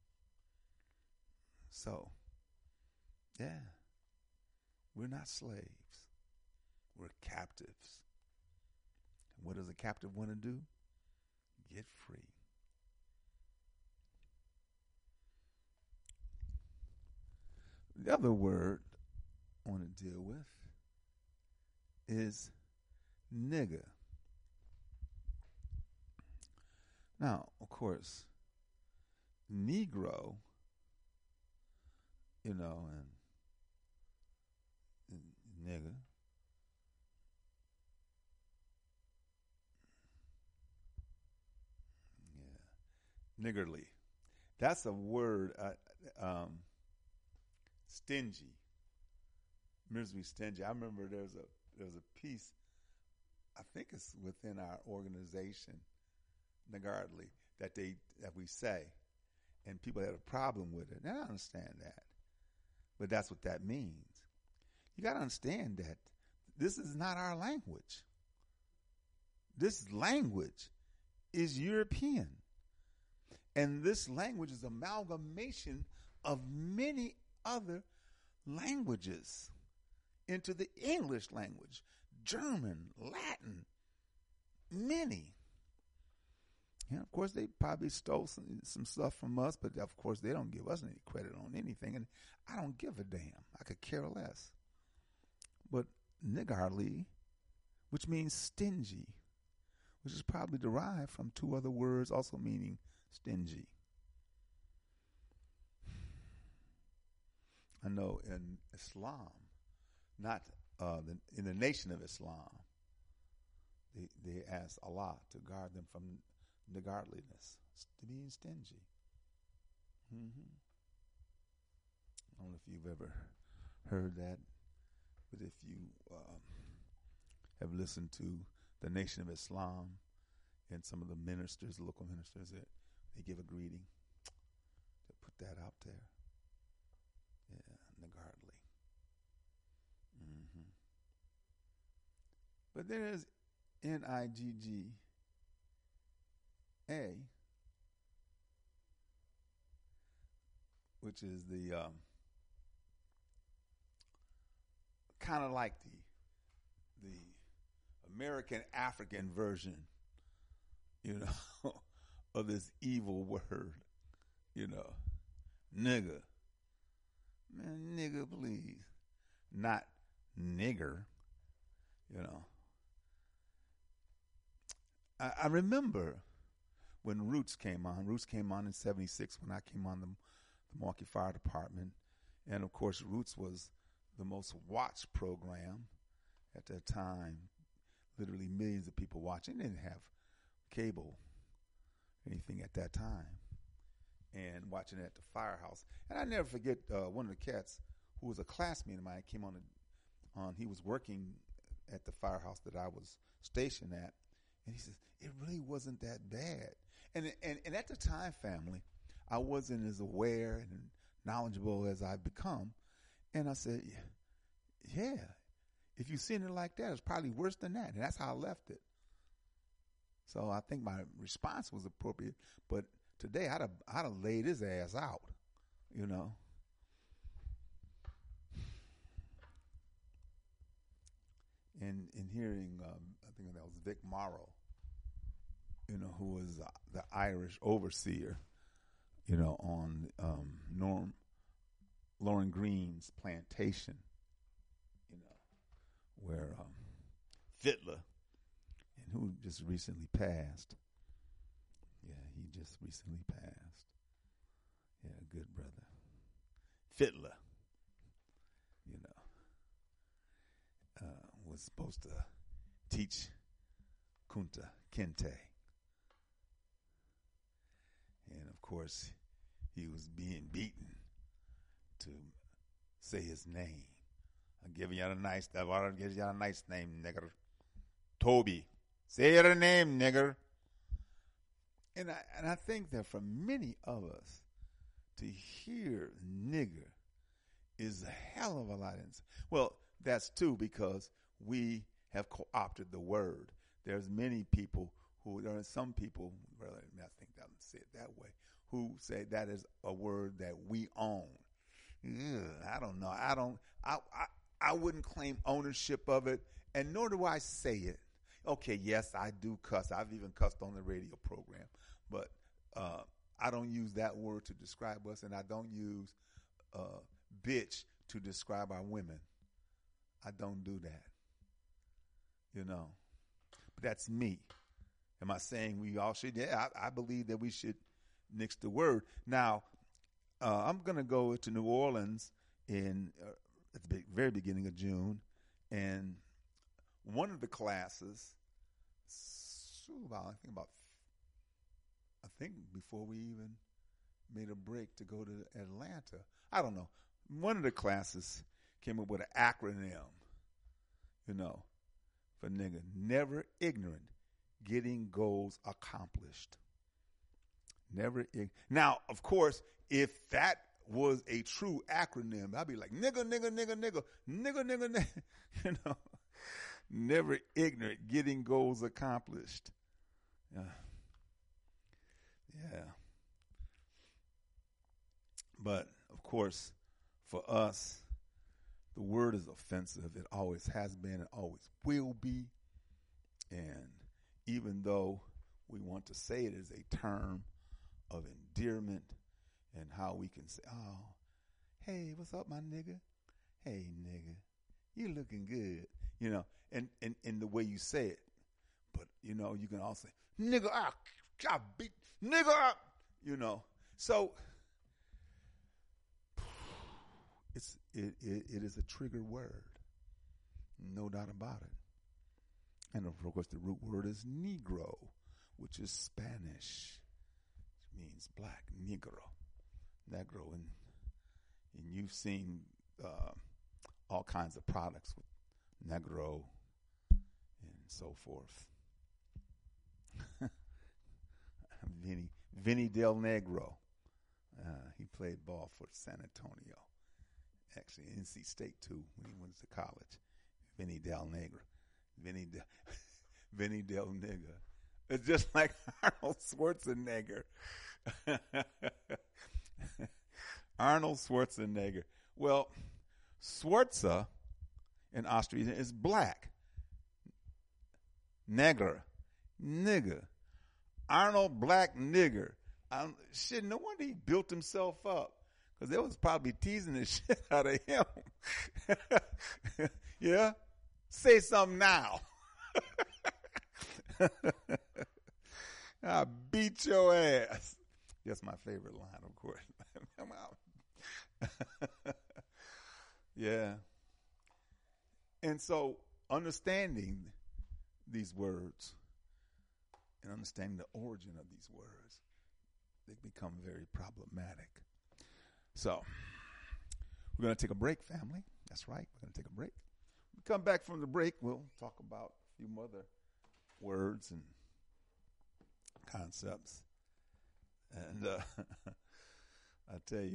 So, yeah, we're not slaves. We're captives. And what does a captive want to do? Get free. The other word I want to deal with is nigger. Now, of course, Negro, and nigger. Yeah. Niggerly. That's a word, stingy. Misery stingy. I remember there's a piece, I think it's within our organization, Nagardly, that we say, and people had a problem with it. And I understand that. But that's what that means. You got to understand that this is not our language. This language is European. And this language is amalgamation of many other languages into the English language, German, Latin, many. Yeah, of course, they probably stole some stuff from us, but of course, they don't give us any credit on anything, and I don't give a damn. I could care less. But niggardly, which means stingy, which is probably derived from two other words also meaning stingy. I know in Islam, not in the nation of Islam, they ask Allah to guard them from niggardliness, to being stingy. Mm-hmm. I don't know if you've ever heard that, but if you have listened to the Nation of Islam and some of the ministers, the local ministers, they give a greeting. To put that out there. Yeah, niggardly. Mm-hmm. But there's Nigga, which is the kind of like the American African version, of this evil word, nigga. Man, nigga, please. Not nigger, I remember when Roots came on. Roots came on in 76 when I came on the Milwaukee Fire Department. And, of course, Roots was the most watched program at that time. Literally millions of people watching. They didn't have cable or anything at that time. And watching it at the firehouse. And I never forget one of the cats who was a classmate of mine came on. He was working at the firehouse that I was stationed at. And he says, it really wasn't that bad. And at the time, family, I wasn't as aware and knowledgeable as I've become. And I said, yeah, if you've seen it like that, it's probably worse than that. And that's how I left it. So I think my response was appropriate. But today, I'd have laid his ass out, And hearing, I think that was Vic Morrow, who was the Irish overseer, on Lauren Green's plantation, where Fittler, and who just recently passed. Yeah, he just recently passed. Yeah, good brother. Fittler, was supposed to teach Kunta Kinte. And, of course, he was being beaten to say his name. I'll give you a nice name, nigger. Toby. Say your name, nigger. And I think that for many of us, to hear nigger is a hell of a lot. Well, that's too because we have co-opted the word. There's many people there are some people, rather, I think I would say it that way, who say that is a word that we own. I don't know. I wouldn't claim ownership of it, and nor do I say it. Okay, yes, I do cuss. I've even cussed on the radio program, but I don't use that word to describe us, and I don't use bitch to describe our women. I don't do that, But that's me. Am I saying we all should? Yeah, I believe that we should nix the word. Now, I'm going to go to New Orleans at the very beginning of June, and one of the classes, I think before we even made a break to go to Atlanta, I don't know. One of the classes came up with an acronym, for nigga. Never ignorant, getting goals accomplished. Now, of course, if that was a true acronym, I'd be like, nigga, nigga, nigga, nigga, nigga, nigga, nigga, Never ignorant, getting goals accomplished. Yeah. But, of course, for us, the word is offensive. It always has been. It always will be. And even though we want to say it as a term of endearment and how we can say, oh, hey, what's up, my nigga? Hey, nigga. you looking good, you know, and in the way you say it. But, you know, you can also say, nigga, I beat, nigga, you know. So it is a trigger word, no doubt about it. And of course, the root word is negro, which is Spanish, which means black, negro, and you've seen all kinds of products with negro and so forth. Vinny Del Negro. He played ball for San Antonio. Actually, NC State, too, when he went to college. Vinny Del Negro. Vinny Del Negro. It's just like Arnold Schwarzenegger. Arnold Schwarzenegger. Well, Schwarza in Austrian is black. Nigger. Arnold Black Nigger. Shit, no wonder he built himself up. Because they was probably teasing the shit out of him. Yeah? Say something now. I'll beat your ass. That's my favorite line, of course. I'm out. Yeah. And so understanding these words and understanding the origin of these words, they become very problematic. So we're going to take a break, family. That's right. We're going to take a break. When we come back from the break, we'll talk about a few other words and concepts. And I tell you,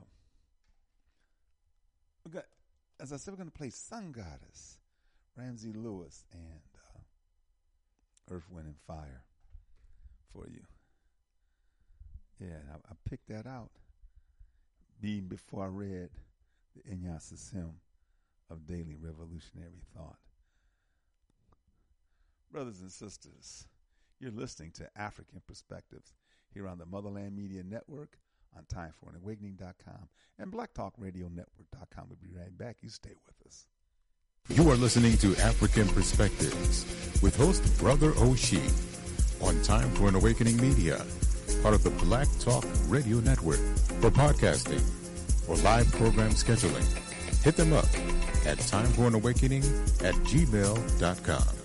as I said, we're going to play Sun Goddess, Ramsey Lewis, and Earth, Wind, and Fire for you. Yeah, and I picked that out before I read the Inyas's hymn of daily revolutionary thought. Brothers and sisters, you're listening to African Perspectives here on the Motherland Media Network, on TimeForAnAwakening.com and BlackTalkRadioNetwork.com. We'll be right back. You stay with us. You are listening to African Perspectives with host Brother Oshie on Time for an Awakening Media, part of the Black Talk Radio Network. For podcasting or live program scheduling, hit them up at timeforanawakening@gmail.com.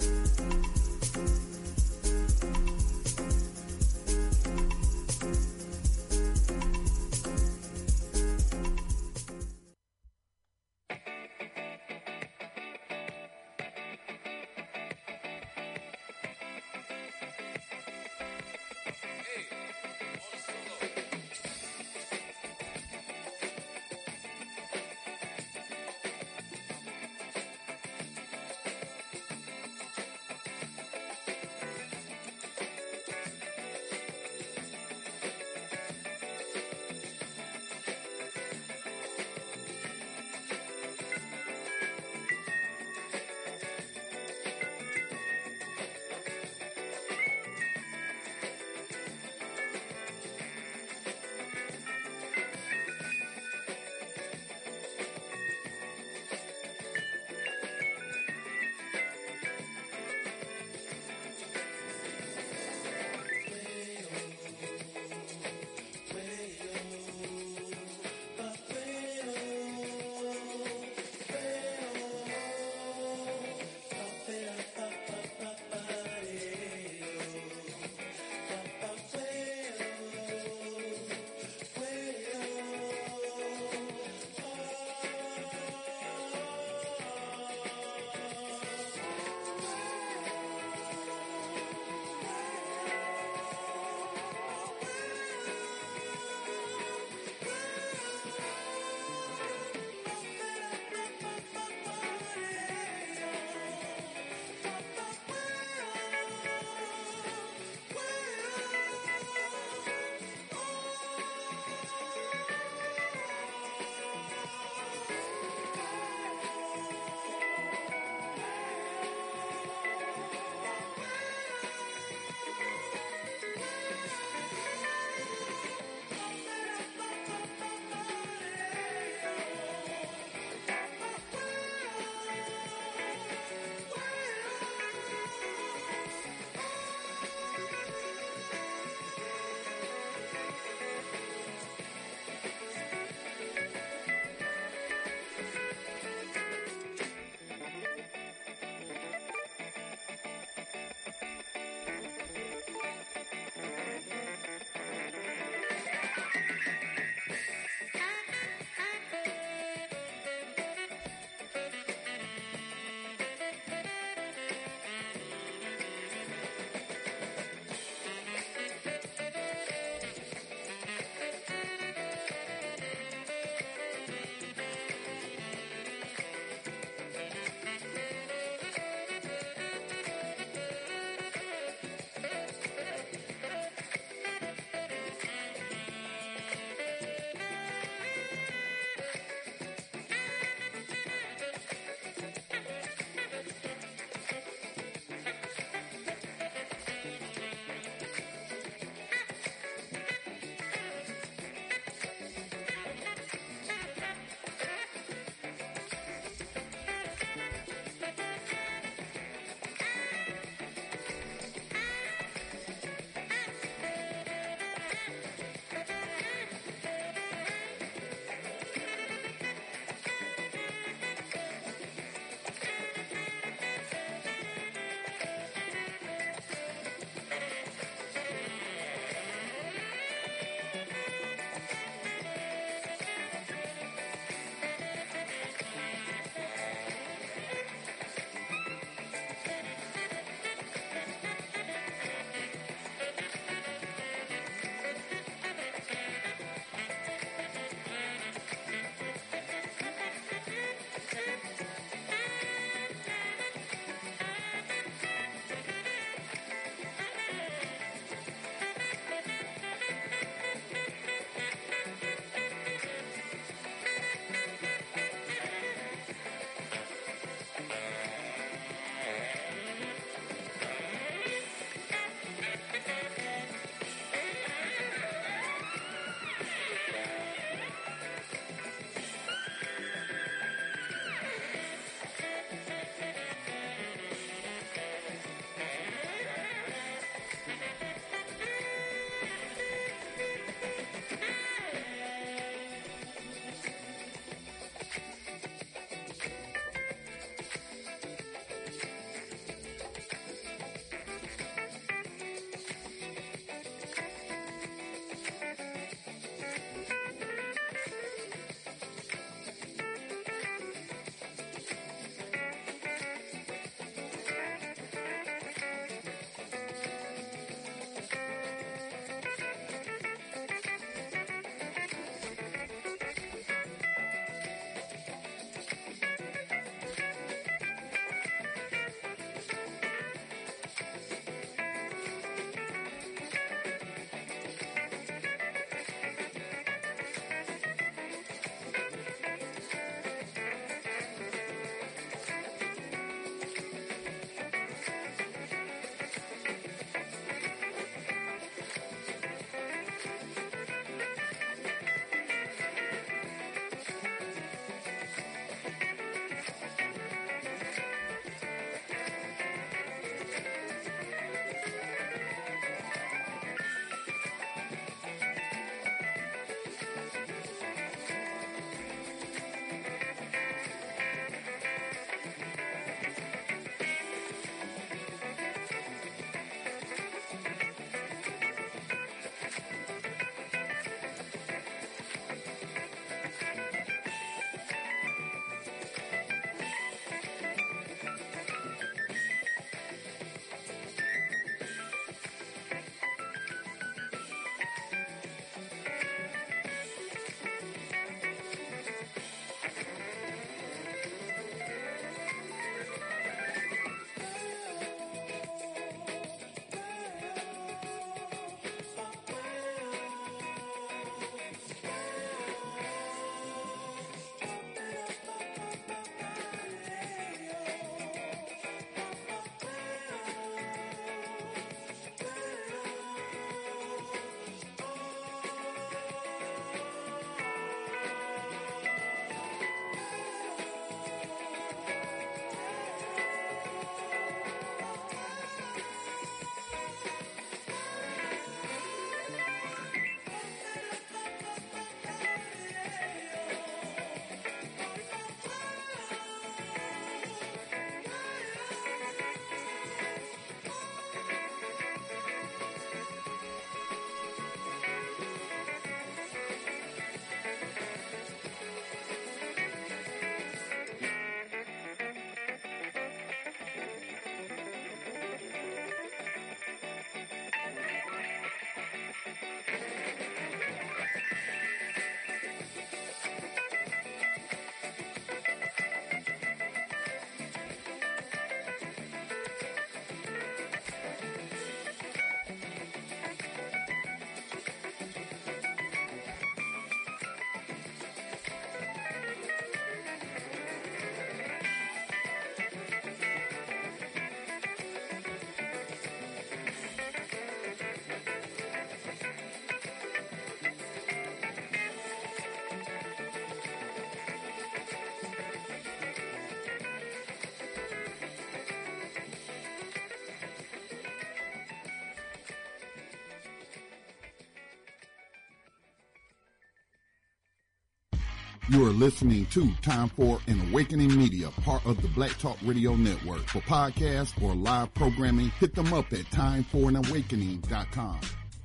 You are listening to Time for an Awakening Media, part of the Black Talk Radio Network. For podcasts or live programming, hit them up at timeforanawakening.com.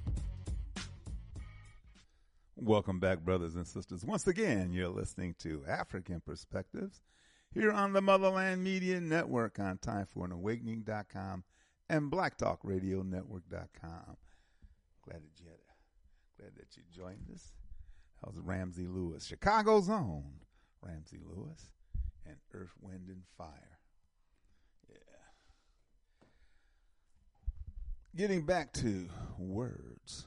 Welcome back, brothers and sisters. Once again, you're listening to African Perspectives here on the Motherland Media Network on timeforanawakening.com and blacktalkradionetwork.com. Glad that you joined us. That was Ramsey Lewis, Chicago's own Ramsey Lewis, and Earth, Wind, and Fire. Yeah. Getting back to words.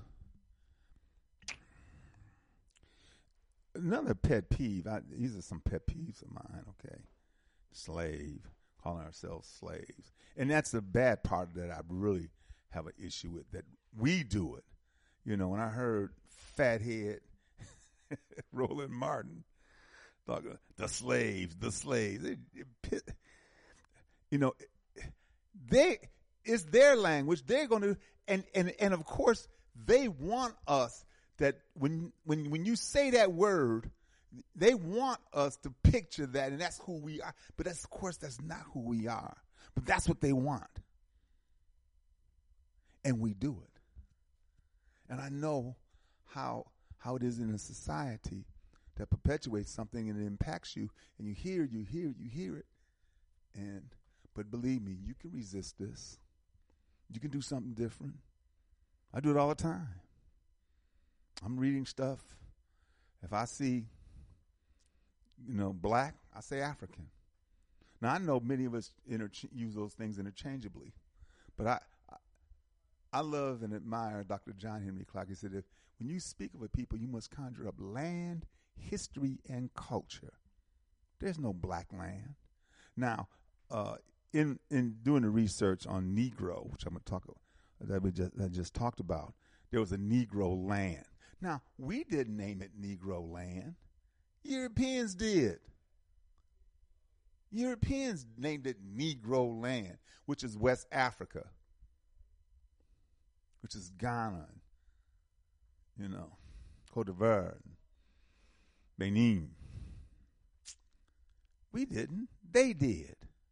Another pet peeve. These are some pet peeves of mine, okay? Slave, calling ourselves slaves. And that's the bad part that I really have an issue with, that we do it. You know, when I heard fathead Roland Martin talking, the slaves. You know, it's their language. They're going to, and of course, they want us that when you say that word, they want us to picture that, and that's who we are. But that's, of course, that's not who we are. But that's what they want. And we do it. And I know how it is in a society that perpetuates something and it impacts you, and you hear it. But believe me, you can resist this. You can do something different. I do it all the time. I'm reading stuff. If I see, black, I say African. Now, I know many of us use those things interchangeably, but I love and admire Dr. John Henry Clark. He said, when you speak of a people, you must conjure up land, history, and culture. There's no black land. Now, in doing the research on Negro, which I'm going to talk about, that I just talked about, there was a Negro land. Now, we didn't name it Negro land. Europeans did. Europeans named it Negro land, which is West Africa, which is Ghana, Cote d'Ivoire, Benin. We didn't. They did.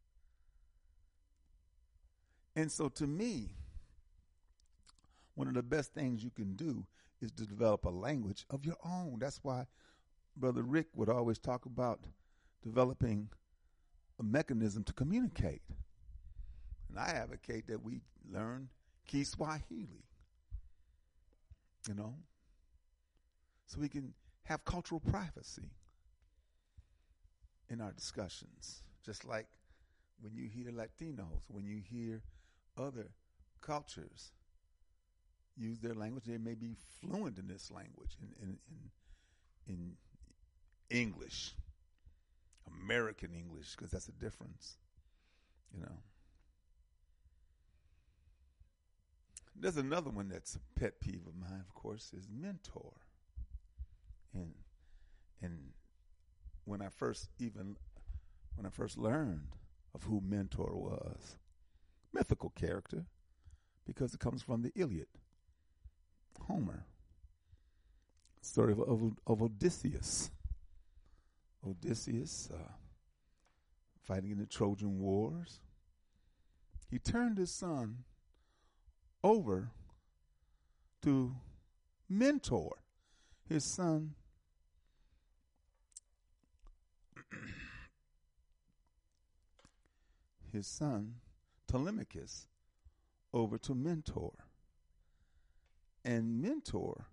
And so to me, one of the best things you can do is to develop a language of your own. That's why Brother Rick would always talk about developing a mechanism to communicate. And I advocate that we learn Kiswahili, so we can have cultural privacy in our discussions. Just like when you hear Latinos, when you hear other cultures use their language, they may be fluent in this language, in English, American English, because that's a difference, There's another one that's a pet peeve of mine, of course, is mentor. And when I first learned of who Mentor was, mythical character, because it comes from the Iliad, Homer, story of Odysseus. Odysseus fighting in the Trojan Wars. He turned his son over to Mentor. His son Telemachus over to Mentor. And Mentor,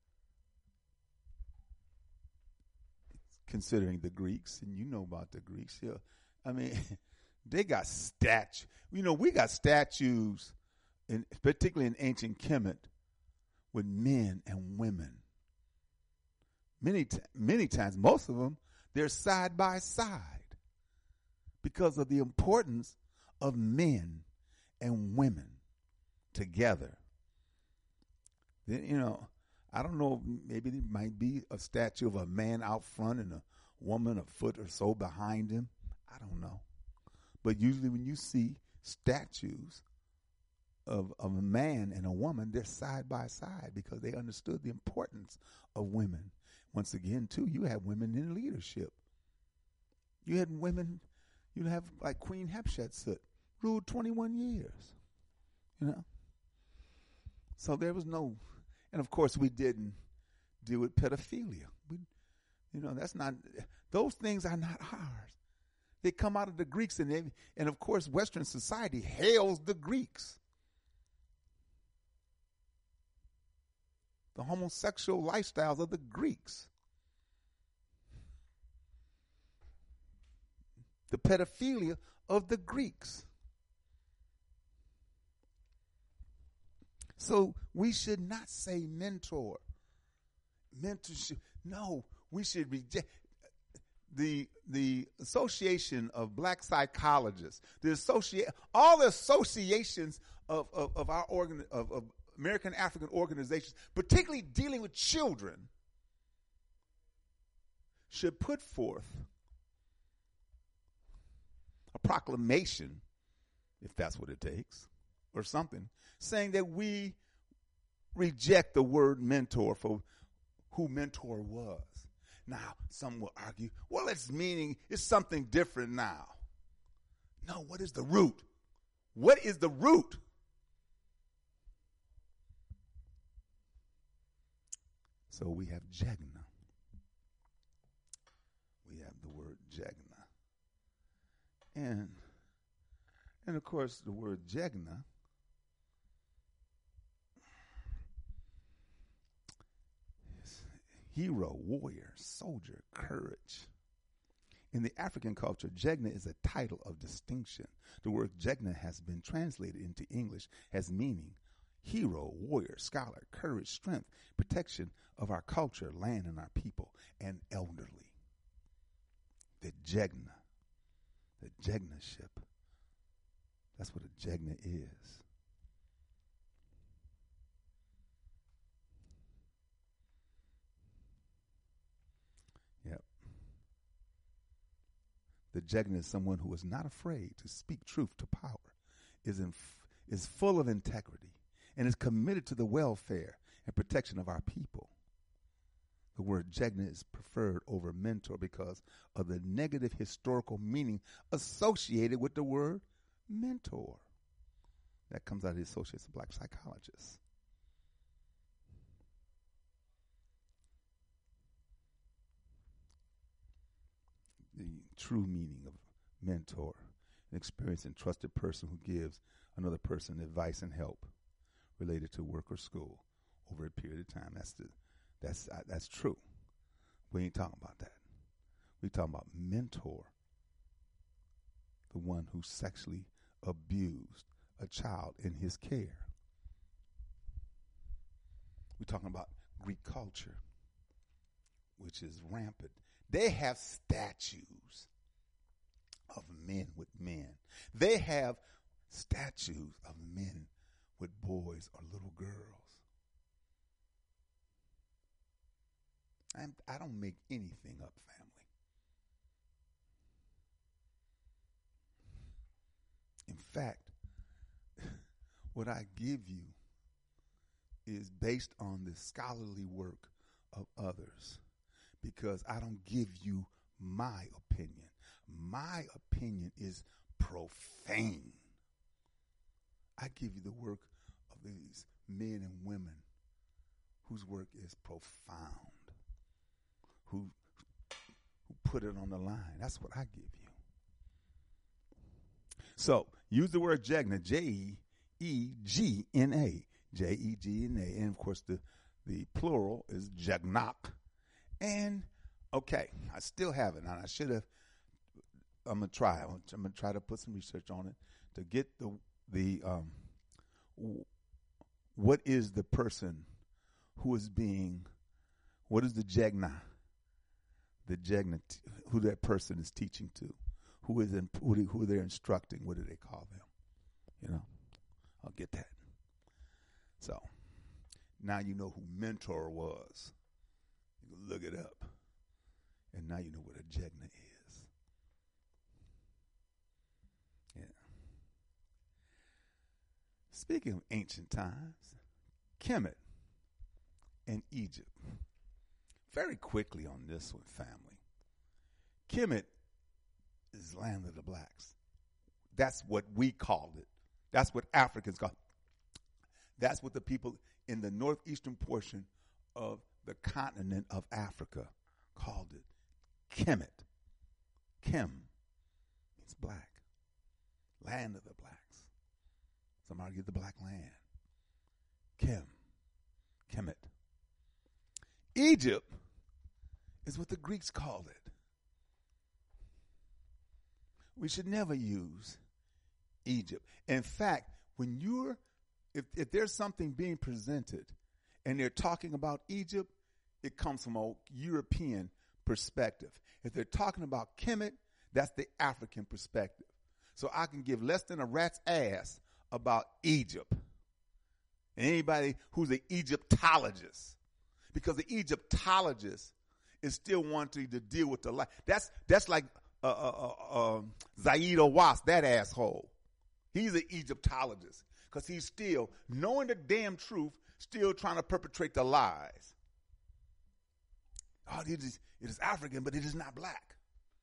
considering the Greeks, and you know about the Greeks, they got statues. We got statues, particularly in ancient Kemet, with men and women. Many times, most of them, they're side by side because of the importance of men and women together. Then, I don't know, maybe there might be a statue of a man out front and a woman a foot or so behind him. I don't know. But usually when you see statues of a man and a woman, they're side by side because they understood the importance of women. once again, too, you had women in leadership. You had women, you have like Queen Hatshepsut, ruled 21 years, you know. So there was no, and of course we didn't deal with pedophilia. That's not, those things are not ours. They come out of the Greeks, and of course Western society hails the Greeks. The homosexual lifestyles of the Greeks. The pedophilia of the Greeks. So we should not say mentor. Mentorship. No, we should reject. The Association of Black Psychologists, all the associations of our of American African organizations, particularly dealing with children, should put forth a proclamation, if that's what it takes, or something, saying that we reject the word mentor for who mentor was. Now, some will argue, well, it's something different now. No, what is the root? What is the root? So we have Jegna. We have the word Jegna. And of course, the word Jegna is hero, warrior, soldier, courage. In the African culture, Jegna is a title of distinction. The word Jegna has been translated into English as meaning hero, warrior, scholar, courage, strength, protection of our culture, land, and our people, and elderly. The Jegna, the Jegnaship. That's what a Jegna is. Yep. The Jegna is someone who is not afraid to speak truth to power, is full of integrity, and is committed to the welfare and protection of our people. The word Jegna is preferred over mentor because of the negative historical meaning associated with the word mentor. That comes out of the Association of Black Psychologists. The true meaning of mentor, an experienced and trusted person who gives another person advice and help related to work or school over a period of time. That's true. We ain't talking about that. We talking about mentor, the one who sexually abused a child in his care. We're talking about Greek culture, which is rampant. They have statues of men with men. They have statues of men with boys or little girls. I don't make anything up, family. In fact, what I give you is based on the scholarly work of others, because I don't give you my opinion. My opinion is profane. I give you the work of these men and women whose work is profound, who put it on the line. That's what I give you. So use the word Jegna, Jegna, Jegna, and of course the plural is Jegnak. And okay, I still have it, and I should have. I'm gonna try. I'm gonna try to put some research on it to get the what is the person who is being, what is the Jegna? The Jegna, who that person is teaching to, who they're instructing. What do they call them? You know, I'll get that. So now you know who mentor was. You can look it up, and now you know what a Jegna is. Yeah. Speaking of ancient times, Kemet in Egypt very quickly on this one, family. Kemet is land of the blacks. That's what we called it. That's what Africans call it. That's what the people in the northeastern portion of the continent of Africa called it. Kemet. Kem means black. Land of the blacks. Some argue the black land. Kemet. Egypt is what the Greeks called it. We should never use Egypt. In fact, when if there's something being presented and they're talking about Egypt, it comes from a European perspective. If they're talking about Kemet, that's the African perspective. So I can give less than a rat's ass about Egypt. And anybody who's an Egyptologist, because the Egyptologist is still wanting to deal with the life. That's like Zaid Awas, that asshole. He's an Egyptologist because he's still, knowing the damn truth, still trying to perpetrate the lies. Oh, it is African, but it is not black.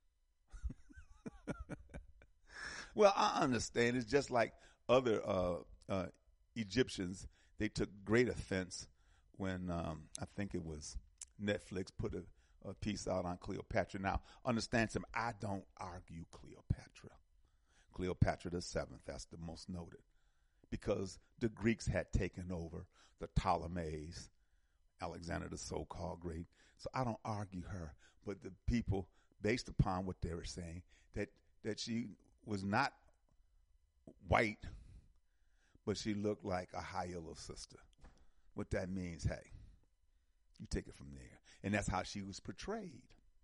Well, I understand. It's just like other Egyptians. They took great offense when I think it was Netflix put a piece out on Cleopatra. Now, understand something. I don't argue Cleopatra. Cleopatra the Seventh, that's the most noted. Because the Greeks had taken over the Ptolemies, Alexander the so-called great. So I don't argue her. But the people, based upon what they were saying, that she was not white, but she looked like a high yellow sister. What that means, hey, you take it from there. And that's how she was portrayed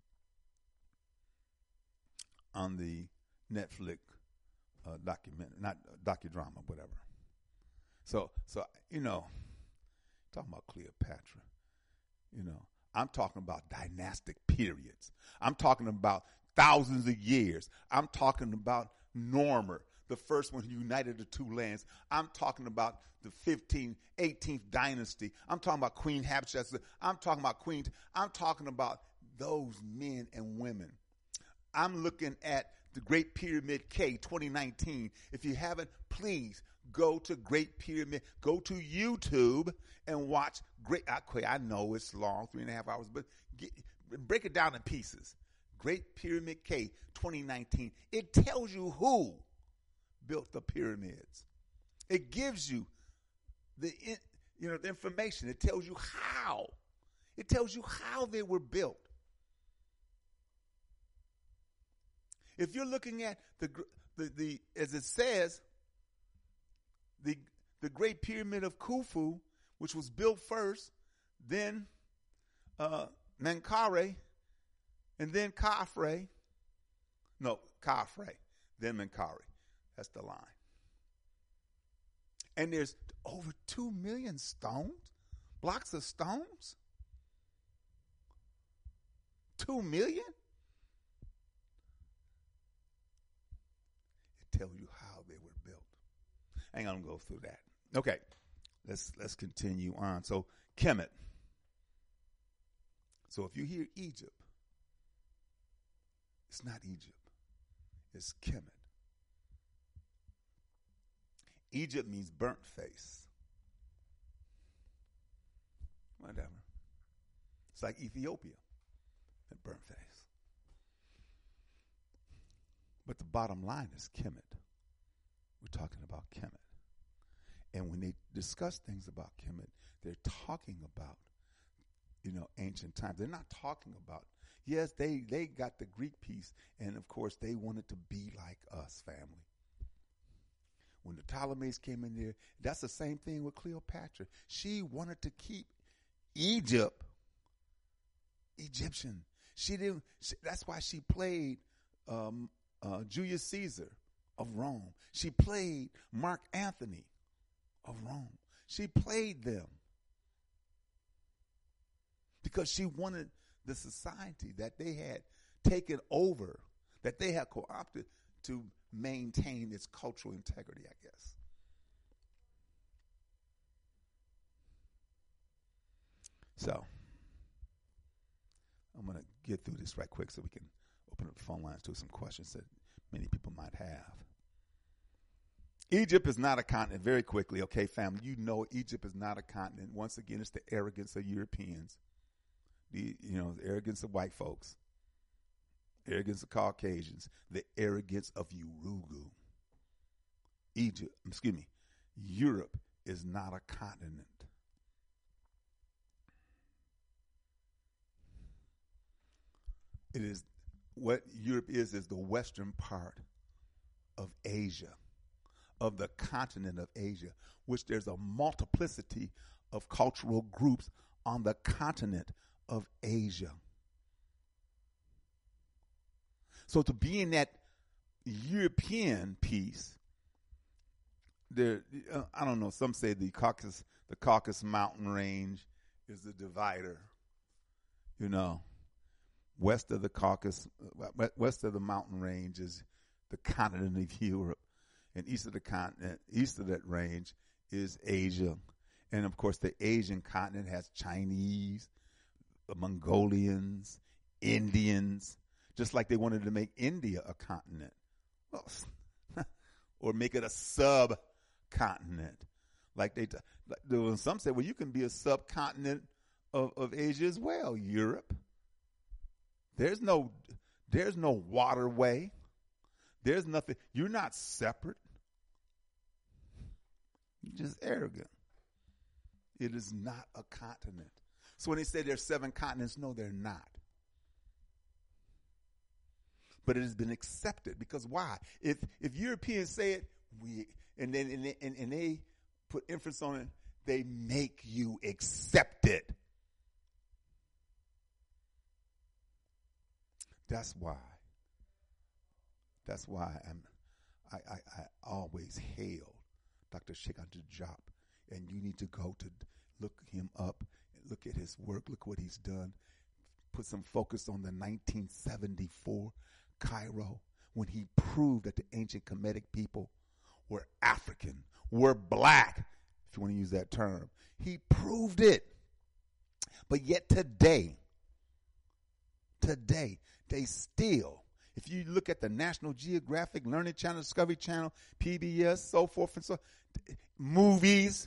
on the Netflix documentary, not docudrama, whatever. So talking about Cleopatra, I'm talking about dynastic periods. I'm talking about thousands of years. I'm talking about Normer, the first one who united the two lands. I'm talking about the 15th, 18th dynasty. I'm talking about Queen Hatshepsut. I'm talking about those men and women. I'm looking at the Great Pyramid K 2019. If you haven't, please go to Great Pyramid. Go to YouTube and watch I know it's long, 3.5 hours, but break it down in pieces. Great Pyramid K 2019. It tells you who built the pyramids. It gives you the information. It tells you how. It tells you how they were built. If you're looking at the as it says, the Great Pyramid of Khufu, which was built first, then Menkaure, and then Khafre. No, Khafre, then Menkaure. That's the line. And there's over 2 million blocks of stones. 2 million? It tells you how they were built. I ain't gonna go through that. Okay, let's continue on. So Kemet. So if you hear Egypt, it's not Egypt. It's Kemet. Egypt means burnt face. Whatever. It's like Ethiopia and burnt face. But the bottom line is Kemet. We're talking about Kemet. And when they discuss things about Kemet, they're talking about, ancient times. They're not talking about, yes, they got the Greek piece, and of course they wanted to be like us, family. When the Ptolemies came in there, that's the same thing with Cleopatra. She wanted to keep Egypt Egyptian. That's why she played Julius Caesar of Rome. She played Mark Antony of Rome. She played them because she wanted the society that they had taken over, that they had co-opted to maintain its cultural integrity, I guess. So, I'm going to get through this right quick so we can open up the phone lines to some questions that many people might have. Egypt is not a continent. Very quickly, okay, family, you know Egypt is not a continent. Once again, it's the arrogance of Europeans, the arrogance of white folks, arrogance of Caucasians, the arrogance of Urugu. Europe is not a continent. It is what Europe is the western part of Asia, of the continent of Asia, which there's a multiplicity of cultural groups on the continent of Asia. So to be in that European piece, there, I don't know, some say the Caucasus mountain range is the divider, west of the Caucasus, west of the mountain range is the continent of Europe, and east of the continent, east of that range is Asia. And of course, the Asian continent has Chinese, Mongolians, Indians, just like they wanted to make India a continent. Well, or make it a subcontinent. Some say, well, you can be a subcontinent of Asia as well, Europe. There's no waterway. There's nothing. You're not separate. You're just arrogant. It is not a continent. So when they say there's 7 continents, no, they're not. But it has been accepted because why? If Europeans say it, and they put emphasis on it, they make you accept it. That's why I always hail Dr. Sheikh Abdul-Jabbar, and you need to go to look him up, look at his work, look what he's done. Put some focus on the 1974 Cairo, when he proved that the ancient Kemetic people were African, were black, if you want to use that term. He proved it. But yet today, they still, if you look at the National Geographic, Learning Channel, Discovery Channel, PBS, so forth and so, movies,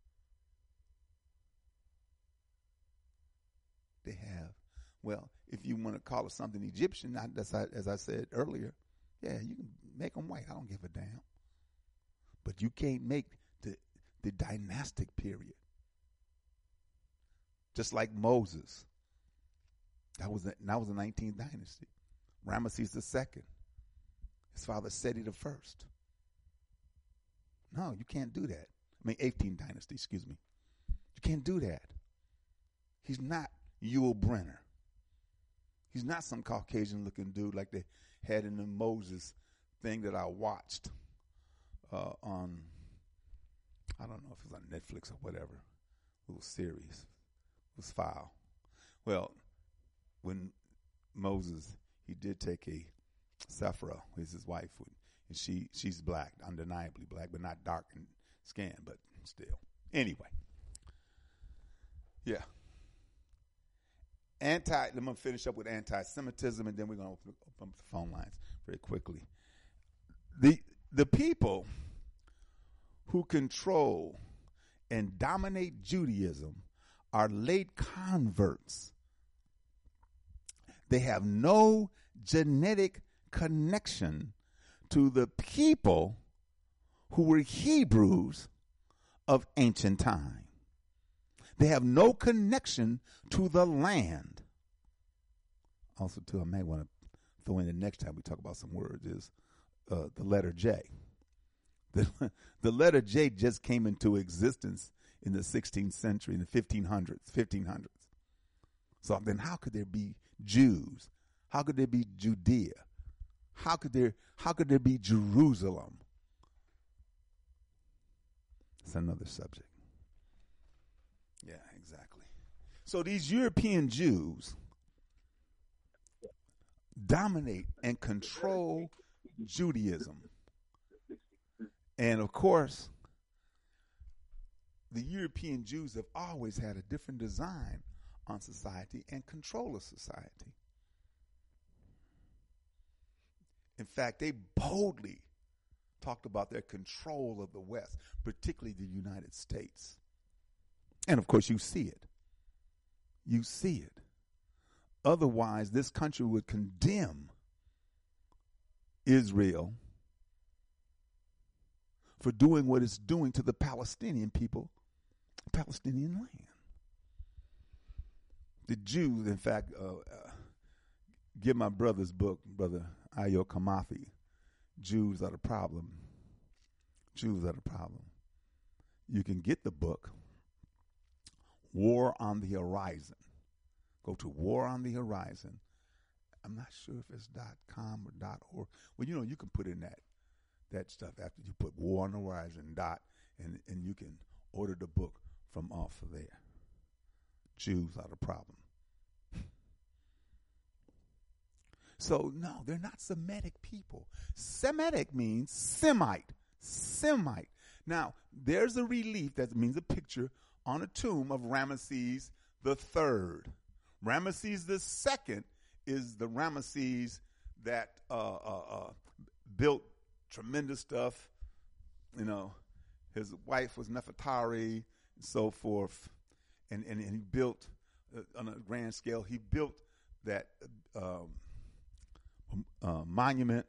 they have, well, if you want to call it something Egyptian, as I said earlier, yeah, you can make them white. I don't give a damn. But you can't make the dynastic period. Just like Moses. That was the 19th dynasty. Ramesses II. His father Seti the First. No, you can't do that. 18th dynasty, excuse me. You can't do that. He's not Yul Brynner. He's not some Caucasian-looking dude like they had in the Moses thing that I watched on, I don't know if it was on Netflix or whatever, little series. It was foul. Well, when Moses, he did take a Sephora, who's his wife, and she's black, undeniably black, but not dark in skin, but still. Anyway. Yeah. I'm going to finish up with anti-Semitism, and then we're going to open up the phone lines very quickly. The people who control and dominate Judaism are late converts. They have no genetic connection to the people who were Hebrews of ancient time. They have no connection to the land. Also, too, I may want to throw in the next time we talk about some words is the letter J. The letter J just came into existence in the 16th century, in the 1500s. So then how could there be Jews? How could there be Judea? How could there be Jerusalem? It's another subject. Yeah, exactly. So these European Jews dominate and control Judaism. And of course, the European Jews have always had a different design on society and control of society. In fact, they boldly talked about their control of the West, particularly the United States. And of course, you see it. You see it. Otherwise, this country would condemn Israel for doing what it's doing to the Palestinian people, Palestinian land. The Jews, in fact, give my brother's book, Brother Ayo Kamathi, Jews Are the Problem. Jews Are the Problem. You can get the book, War on the Horizon. Go to War on the Horizon. I'm not sure if it's .com or .org. Well, you know, you can put in that stuff after you put War on the Horizon and you can order the book from off of there. Jews Are the Problem. So, no, they're not Semitic people. Semitic means Semite. Semite. Now, there's a relief that means a picture on a tomb of Ramesses III. Ramesses II is the Ramesses that built tremendous stuff. You know, his wife was Nefertari and so forth. And he built, on a grand scale, he built that monument,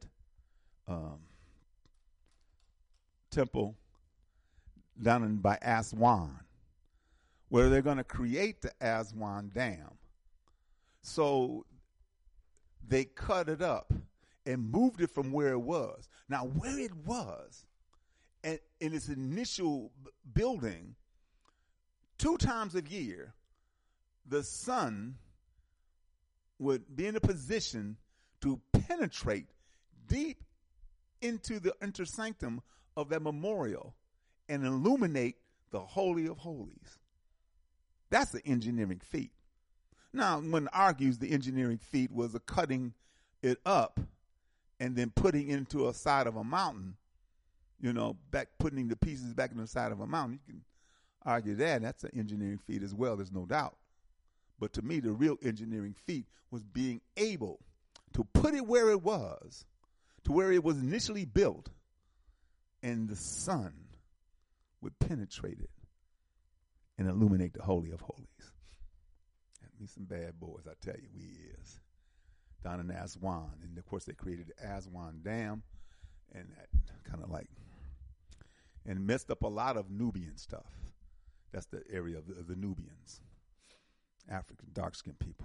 temple down by Aswan, where they're going to create the Aswan Dam. So they cut it up and moved it from where it was. Now, where it was, in its initial building, 2 times a year, the sun would be in a position to penetrate deep into the intersanctum of that memorial and illuminate the Holy of Holies. That's an engineering feat. Now, one argues the engineering feat was a cutting it up and then putting it into a side of a mountain, you know, putting the pieces back in the side of a mountain. You can argue that. That's an engineering feat as well, there's no doubt. But to me, the real engineering feat was being able to put it where it was, to where it was initially built, and the sun would penetrate it and illuminate the Holy of Holies. And some bad boys, I tell you, we is. Down in Aswan. And, of course, they created the Aswan Dam, and that kind of like, and messed up a lot of Nubian stuff. That's the area of the Nubians, African, dark-skinned people.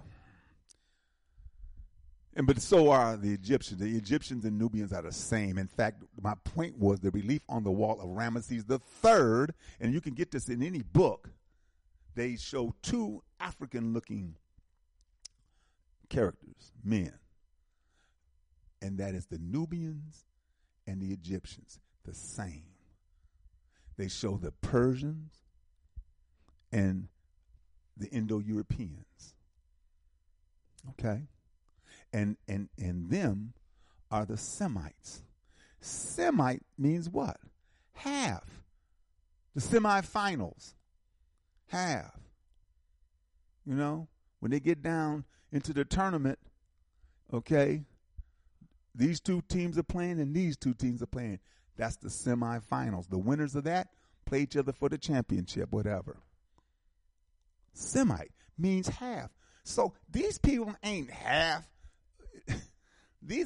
But so are the Egyptians. The Egyptians and Nubians are the same. In fact, my point was the relief on the wall of Ramesses III, and you can get this in any book, they show 2 African-looking characters, men. And that is the Nubians and the Egyptians, the same. They show the Persians and the Indo-Europeans. Okay? And them are the Semites. Semite means what? Half. The semifinals. Half. You know, when they get down into the tournament, okay, these 2 teams are playing and these 2 teams are playing. That's the semifinals. The winners of that play each other for the championship, whatever. Semite means half. So these people ain't half. They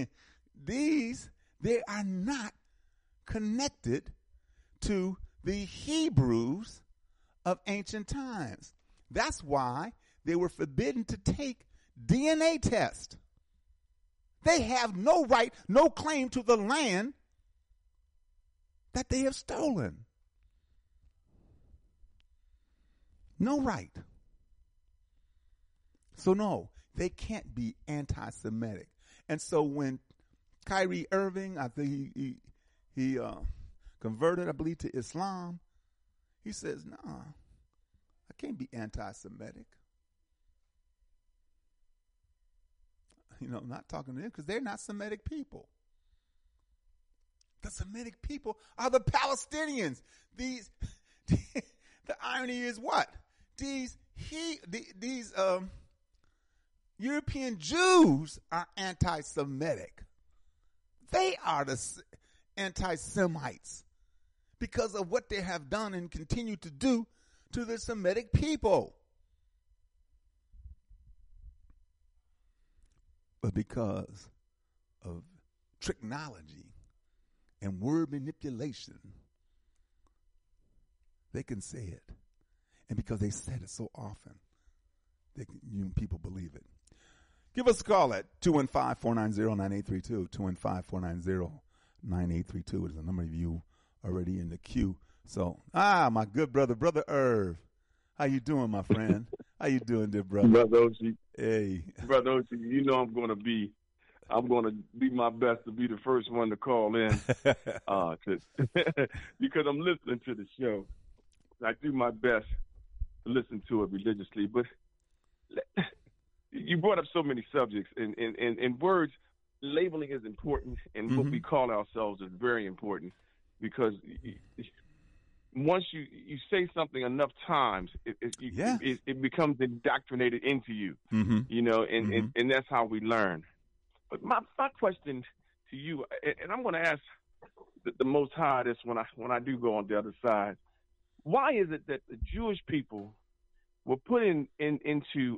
are not connected to the Hebrews of ancient times. That's why they were forbidden to take DNA tests. They have no right, no claim to the land that they have stolen. No right. So no, they can't be anti-Semitic. And so when Kyrie Irving, I think he converted, I believe, to Islam, he says, "No, I can't be anti-Semitic." You know, not talking to them because they're not Semitic people. The Semitic people are the Palestinians. The irony is what? These these European Jews are anti-Semitic. They are the anti-Semites because of what they have done and continue to do to the Semitic people. But because of technology and word manipulation, they can say it. And because they said it so often, people believe it. Give us a call at 215-490-9832. 215-490-9832 is the number of you already in the queue. So, my good brother, Brother Irv. How you doing, my friend? How you doing, dear brother? Brother Oshie. Hey. Brother Oshie, you know I'm going to be my best to be the first one to call in because I'm listening to the show. I do my best to listen to it religiously, but you brought up so many subjects, and words, labeling is important, and what we call ourselves is very important, because once you say something enough times, it becomes indoctrinated into you, you know, and that's how we learn. But my question to you, and I'm going to ask the Most High this when I do go on the other side, why is it that the Jewish people were put into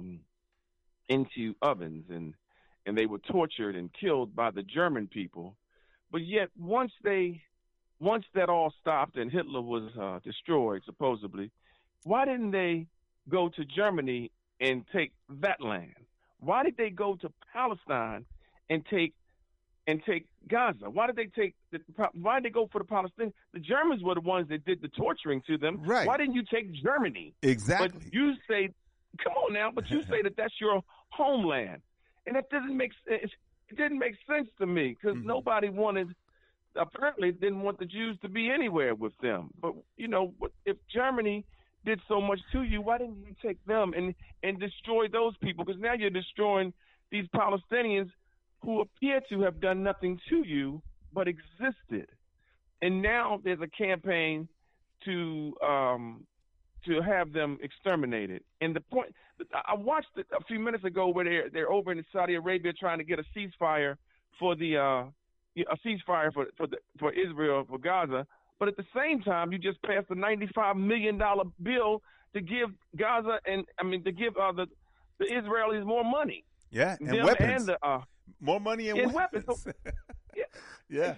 ovens and they were tortured and killed by the German people, but yet once that all stopped and Hitler was destroyed supposedly, why didn't they go to Germany and take that land? Why did they go to Palestine and take Gaza? Why did they go for the Palestinians? The Germans were the ones that did the torturing to them. Right. Why didn't you take Germany? Exactly. But you say, come on now, but you say that that's your homeland. And that doesn't make sense. It didn't make sense to me, because nobody apparently didn't want the Jews to be anywhere with them. But, you know, if Germany did so much to you, why didn't you take them and destroy those people? Because now you're destroying these Palestinians who appear to have done nothing to you but existed. And now there's a campaign to have them exterminated. And the point, I watched it a few minutes ago where they're over in Saudi Arabia trying to get a ceasefire for for Israel, for Gaza. But at the same time, you just passed a $95 million bill to give Gaza to give the Israelis more money. Yeah, and weapons. And more money and weapons. So, yeah.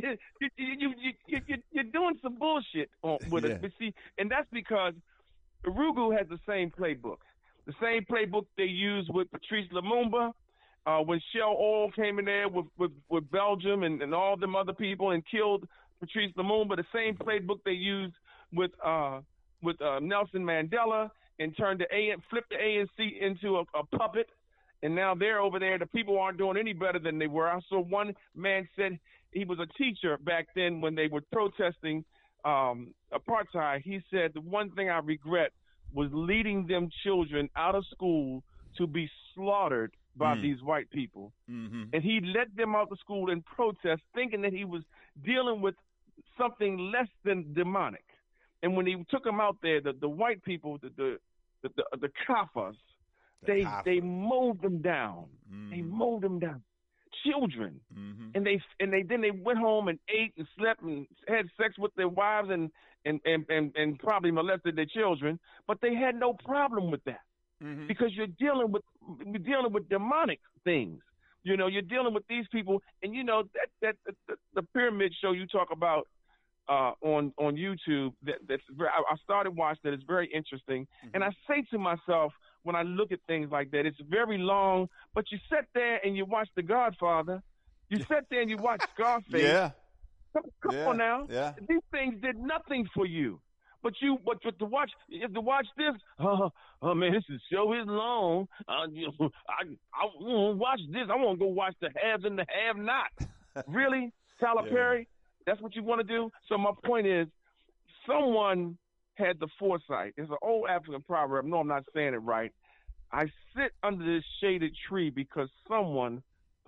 You're doing some bullshit with it. But see, and that's because Urugu has the same playbook. The same playbook they used with Patrice Lumumba when Shell Oil came in there with Belgium and all them other people and killed Patrice Lumumba. The same playbook they used with Nelson Mandela and flipped the ANC into a puppet. And now they're over there. The people aren't doing any better than they were. I saw one man said he was a teacher back then when they were protesting apartheid. He said, the one thing I regret was leading them children out of school to be slaughtered by these white people. And he led them out of school in protest, thinking that he was dealing with something less than demonic. And when he took them out there, the white people, the Kafirs, they mowed them down. They mowed them down. Children. And they went home and ate and slept and had sex with their wives and probably molested their children, but they had no problem with that. Because you're dealing with demonic things. You know, you're dealing with these people, and you know that the pyramid show you talk about on YouTube. I started watching it. It's very interesting, and I say to myself when I look at things like that, it's very long. But you sit there and you watch The Godfather. You sit there and you watch Scarface. Yeah. Come on now. Yeah. These things did nothing for you. But you have to watch this. Oh man, this show is long. I want to watch this. I want to go watch the haves and the have-not. Really, Tyler Perry? That's what you want to do? So my point is, someone had the foresight. It's an old African proverb. No, I'm not saying it right. I sit under this shaded tree because someone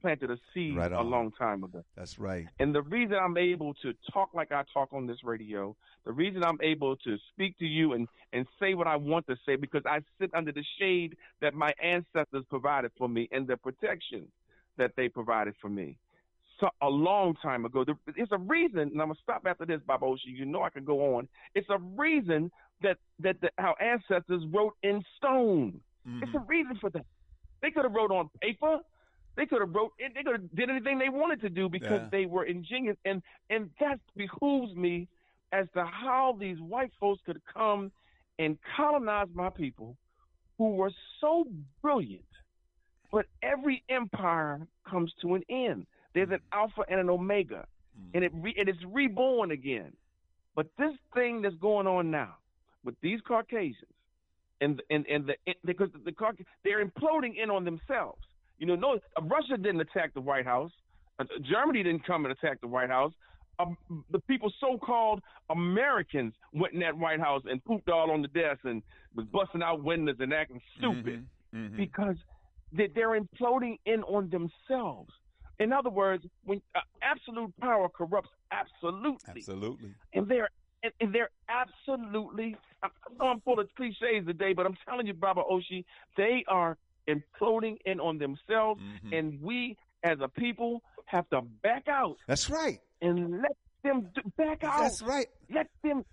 planted a seed a long time ago. That's right. And the reason I'm able to talk like I talk on this radio, the reason I'm able to speak to you and say what I want to say, because I sit under the shade that my ancestors provided for me and the protection that they provided for me. So a long time ago, there's a reason, and I'm going to stop after this, Baba Oshi. You know I could go on. It's a reason that our ancestors wrote in stone. Mm-hmm. It's a reason for that. They could have wrote on paper. They could have did anything they wanted to do because they were ingenious. And that behooves me as to how these white folks could come and colonize my people who were so brilliant. But every empire comes to an end. There's an alpha and an omega, and it's reborn again. But this thing that's going on now with these Caucasians, because they're imploding in on themselves. You know, no, Russia didn't attack the White House. Germany didn't come and attack the White House. The people, so-called Americans, went in that White House and pooped all on the desk and was busting out windows and acting stupid because they're imploding in on themselves. In other words, when absolute power corrupts absolutely. And they're absolutely, I know I'm full of cliches today, but I'm telling you, Baba Oshi, they are imploding in on themselves, and we as a people have to back out. That's right. And let them back out. That's right. Let them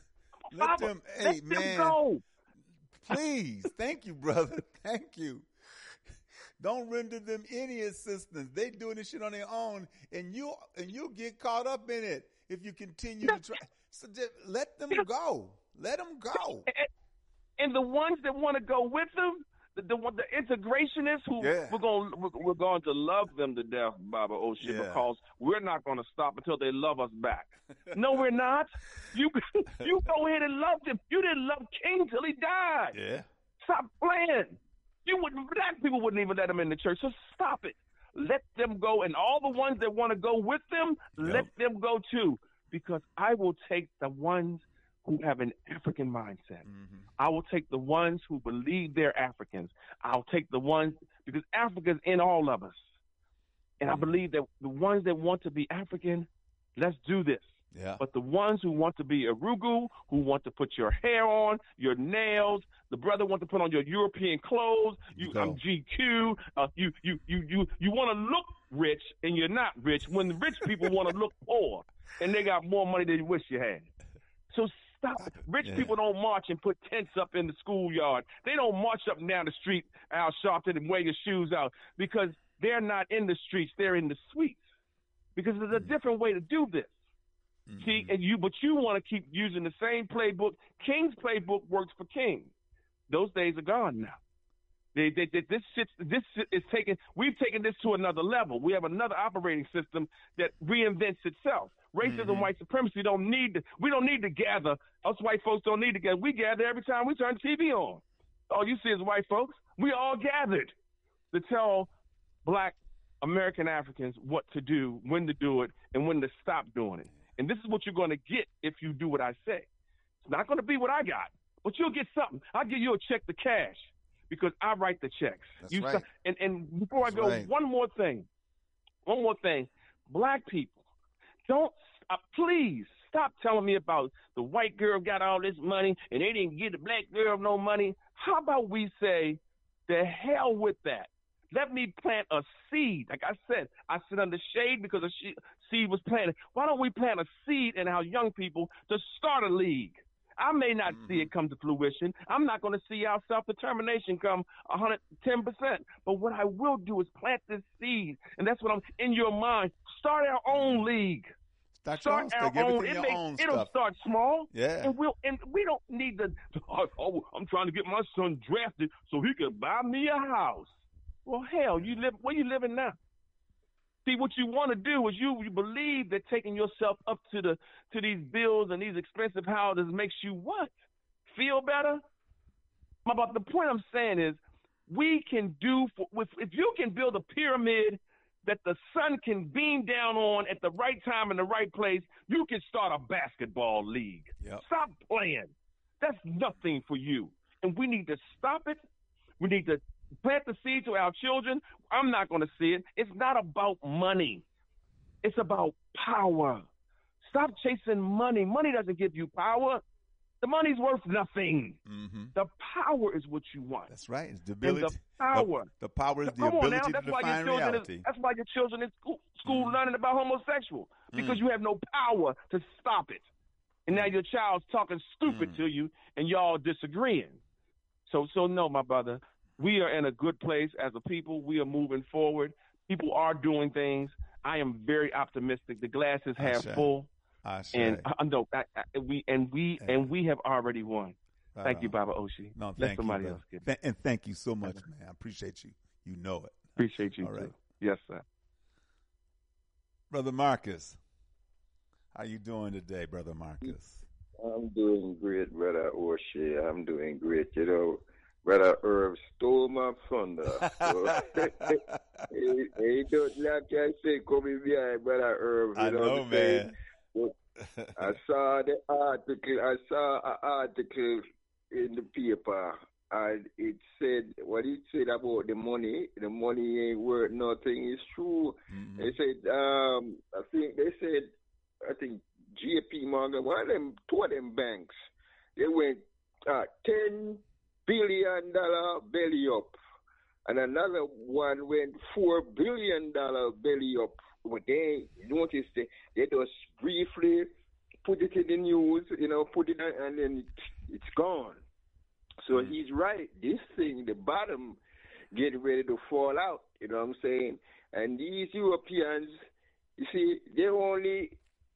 go. Please. Thank you, brother. Thank you. Don't render them any assistance. They doing this shit on their own, and you'll get caught up in it if you continue to try. So just let them go. Let them go. And the ones that want to go with them, the integrationists who we're going to love them to death, Baba Oshi, because we're not going to stop until they love us back. No, we're not. You go ahead and love them. You didn't love King till he died. Yeah. Stop playing. Black people wouldn't even let them in the church, so stop it. Let them go, and all the ones that want to go with them, let them go too, because I will take the ones who have an African mindset. I will take the ones who believe they're Africans. I'll take the ones, because Africa's in all of us. And I believe that the ones that want to be African, let's do this. Yeah. But the ones who want to be Urugu, who want to put your hair on, your nails, the brother wants to put on your European clothes, I'm GQ, you want to look rich and you're not rich when the rich people want to look poor and they got more money than you wish you had. So stop. Rich people don't march and put tents up in the schoolyard. They don't march up and down the street, Al Sharpton, and wear your shoes out because they're not in the streets. They're in the suites because there's a different way to do this. See, but you want to keep using the same playbook. King's playbook works for King. Those days are gone now. We've taken this to another level. We have another operating system that reinvents itself. Racism, white supremacy we don't need to gather. Us white folks don't need to gather. We gather every time we turn the TV on. All you see is white folks. We all gathered to tell black American Africans what to do, when to do it, and when to stop doing it. And this is what you're going to get if you do what I say. It's not going to be what I got, but you'll get something. I'll give you a check to cash because I write the checks. That's right. And before I go, one more thing. Black people, please stop telling me about the white girl got all this money and they didn't give the black girl no money. How about we say, the hell with that? Let me plant a seed. Like I said, I sit under shade because a seed was planted. Why don't we plant a seed in our young people to start a league? I may not see it come to fruition. I'm not going to see our self-determination come 110%. But what I will do is plant this seed, and that's what I'm in your mind. Start our own league. Start our own. It'll start small. Yeah. And we don't need to. I'm trying to get my son drafted so he can buy me a house. Well, hell, where you living now? See, what you want to do is you believe that taking yourself up to these bills and these expensive houses makes you what? Feel better? But the point I'm saying is we can do if you can build a pyramid that the sun can beam down on at the right time in the right place, you can start a basketball league. Yep. Stop playing. That's nothing for you. And we need to stop it. We need to plant the seed to our children, I'm not going to see it. It's not about money. It's about power. Stop chasing money. Money doesn't give you power. The money's worth nothing. Mm-hmm. The power is what you want. That's right. It's the ability. And the power. The power is the Come on ability now. to That's why define your children reality. that's why your children in school learning about homosexual, because you have no power to stop it. And now your child's talking stupid to you, and y'all disagreeing. So no, my brother, we are in a good place as a people. We are moving forward. People are doing things. I am very optimistic. The glass is half full. And we have already won. Right thank on. you, Baba Oshi. No, Let thank somebody you, else get it. And thank you so much, man. I appreciate you. You know it. Appreciate you, all right. too. Yes, sir. Brother Marcus, how you doing today, Brother Marcus? I'm doing great, Brother Oshie. I'm doing great. You know, Brother Irv stole my thunder. So, he don't like I say, coming behind Brother Irv. I know, man. I saw an article in the paper, and it said what it said about the money. The money ain't worth nothing. It's true. Mm-hmm. They said, I think JP Morgan, two of them banks, they went $10 billion belly up, and another one went $4 billion belly up. But they noticed they just briefly put it in the news, put it and then it's gone. So he's right. This thing, the bottom, getting ready to fall out. You know what I'm saying? And these Europeans, you see, they only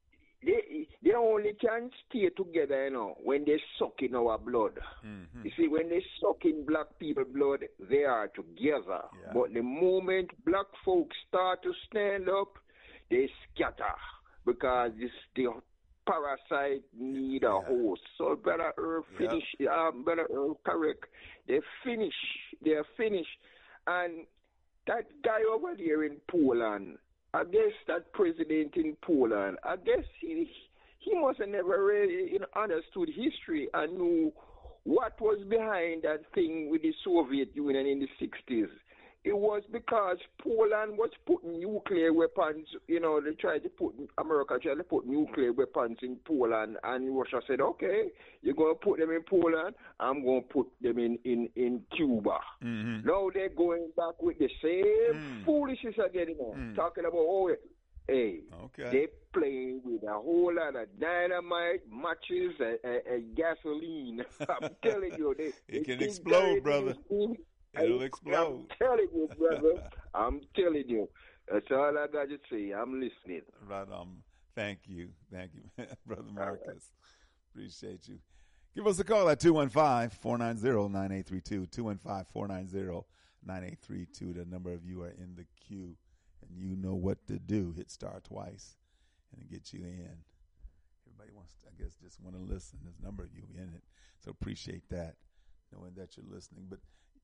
can stay together, when they suck in our blood. Mm-hmm. You see, when they suck in black people blood, they are together. Yeah. But the moment black folks start to stand up, they scatter because the parasite need a host. So Brother Earl finish, Brother Earl correct. They're finished. And that guy over there in Poland, I guess that president in Poland, I guess he must have never really understood history and knew what was behind that thing with the Soviet Union in the 60s. It was because Poland was putting nuclear weapons, America tried to put nuclear weapons in Poland, and Russia said, okay, you're going to put them in Poland, I'm going to put them in Cuba. Mm-hmm. Now they're going back with the same foolishness again, talking about, they're playing with a whole lot of dynamite, matches, and gasoline. I'm telling you, it can explode, brother. It'll explode. I'm telling you, brother. I'm telling you. That's all I got to say. I'm listening. Right on. Thank you, Brother Marcus. Right. Appreciate you. Give us a call at 215-490-9832. 215-490-9832. The number of you are in the queue, and you know what to do. Hit star twice, and it gets you in. Everybody wants to, I guess, just want to listen. There's a number of you in it, so appreciate that, knowing that you're listening. But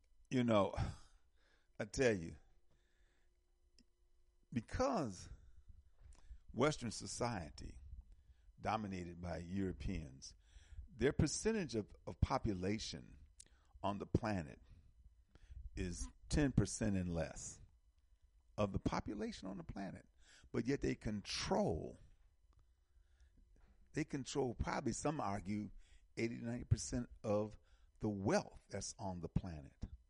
I tell you, because Western society, dominated by Europeans, their percentage of population on the planet is 10% and less of the population on the planet. But yet they control probably, some argue, 80 to 90% of the wealth that's on the planet.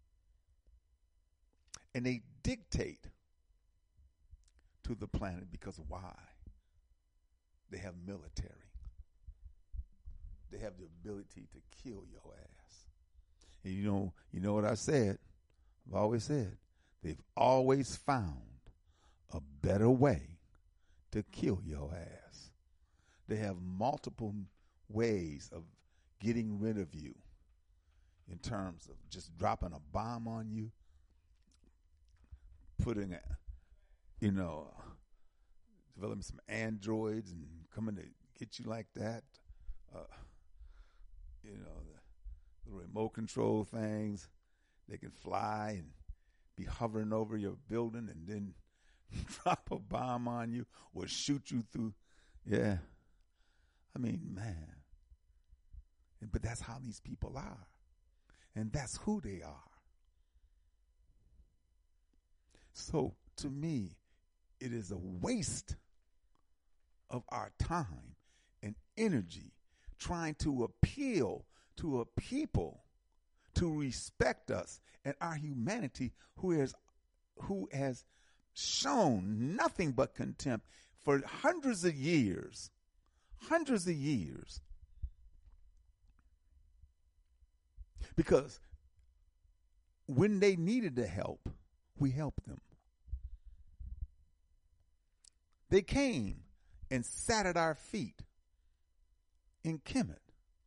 And they dictate to the planet because why? They have military. They have the ability to kill your ass. And you know what I said? I've always said, they've always found a better way to kill your ass. They have multiple ways of getting rid of you in terms of just dropping a bomb on you, putting developing some androids and coming to get you like that. The remote control things, they can fly and be hovering over your building and then drop a bomb on you or shoot you through. Yeah. I mean, man. But that's how these people are. And that's who they are. So to me, it is a waste of our time and energy trying to appeal to a people to respect us and our humanity who has shown nothing but contempt for hundreds of years. Because when they needed the help, we helped them. They came and sat at our feet in Kemet.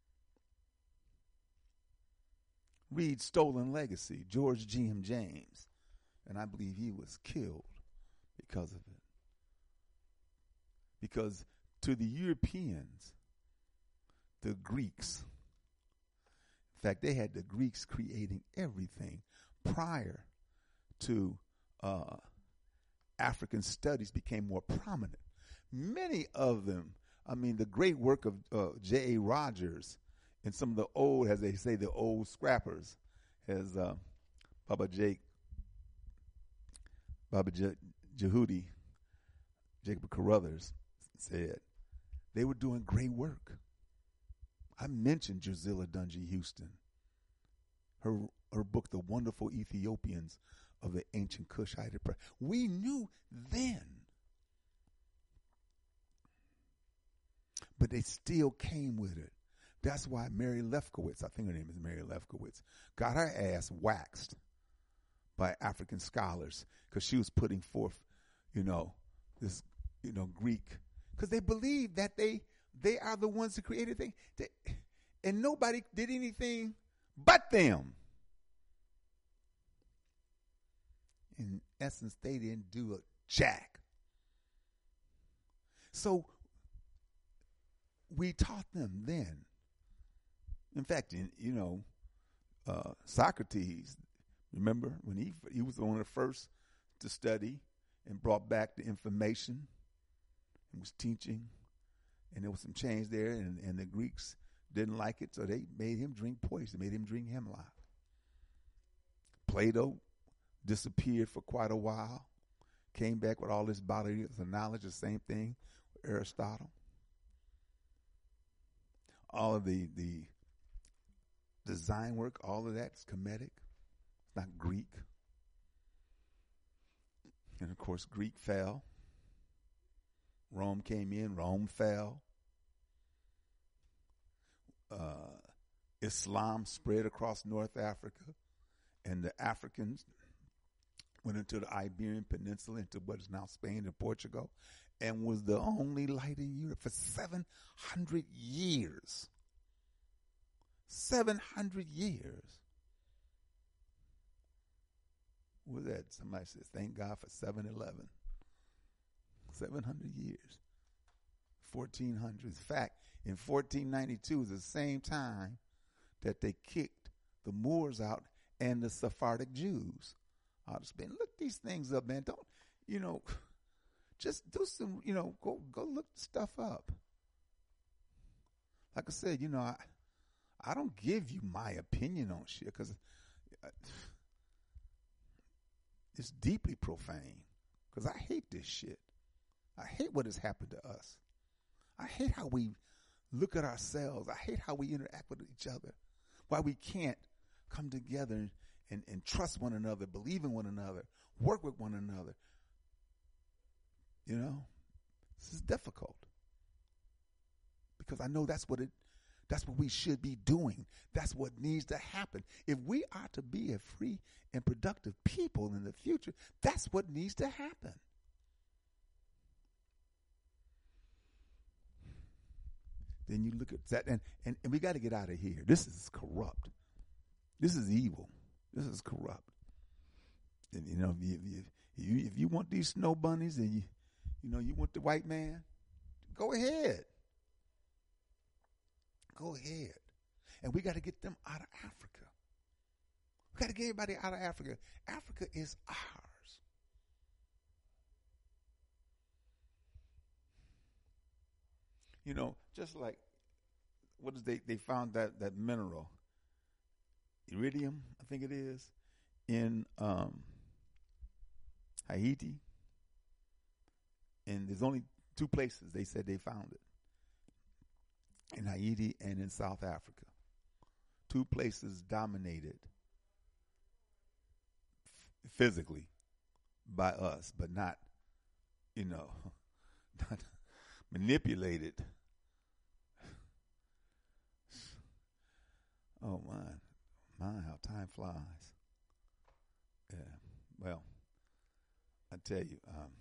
Read Stolen Legacy, George G.M. James, and I believe he was killed because of it. Because to the Europeans, the Greeks, in fact, they had the Greeks creating everything prior to African studies became more prominent. Many of them, I mean, the great work of J.A. Rogers and some of the old, as they say, the old scrappers, as Baba Jehudi, Jacob Carruthers said, they were doing great work. I mentioned Drusilla Dunjee Houston, her book, The Wonderful Ethiopians of the Ancient Kushite. We knew then, but they still came with it. That's why Mary Lefkowitz, I think her name is Mary Lefkowitz, got her ass waxed by African scholars because she was putting forth, this, Greek, because they believe that they are the ones who created things, and nobody did anything but them. In essence, they didn't do a jack. So we taught them then. In fact, Socrates, remember when he was one of the first to study and brought back the information and was teaching, and there was some change there, and the Greeks didn't like it, so they made him drink poison, made him drink hemlock. Plato disappeared for quite a while, came back with all this body of knowledge, the same thing with Aristotle. All of the design work, all of that is Kemetic, it's not Greek. And of course, Greek fell. Rome came in, Rome fell. Islam spread across North Africa, and the Africans went into the Iberian Peninsula, into what is now Spain and Portugal, and was the only light in Europe for 700 years. 700 years. What was that? Somebody says, thank God for 7-Eleven. 700 years. 1400s. In fact, in 1492 is the same time that they kicked the Moors out and the Sephardic Jews out of Spain. Look these things up, man. Don't, just do some, go look stuff up. Like I said, I don't give you my opinion on shit because it's deeply profane, because I hate this shit. I hate what has happened to us. I hate how we look at ourselves. I hate how we interact with each other. Why we can't come together and trust one another, believe in one another, work with one another. This is difficult, because I know that's what we should be doing. That's what needs to happen. If we are to be a free and productive people in the future, that's what needs to happen. Then you look at that, and we got to get out of here. This is corrupt. This is evil. This is corrupt. And if you want these snow bunnies, and you want the white man, go ahead. Go ahead. And we got to get them out of Africa. We got to get everybody out of Africa. Africa is ours. Just like, what is they found that mineral, iridium, I think it is, in Haiti, and there's only 2 places they said they found it, in Haiti and in South Africa. 2 places dominated physically by us, but not, not manipulated. Oh, my, how time flies. Yeah, well, I tell you,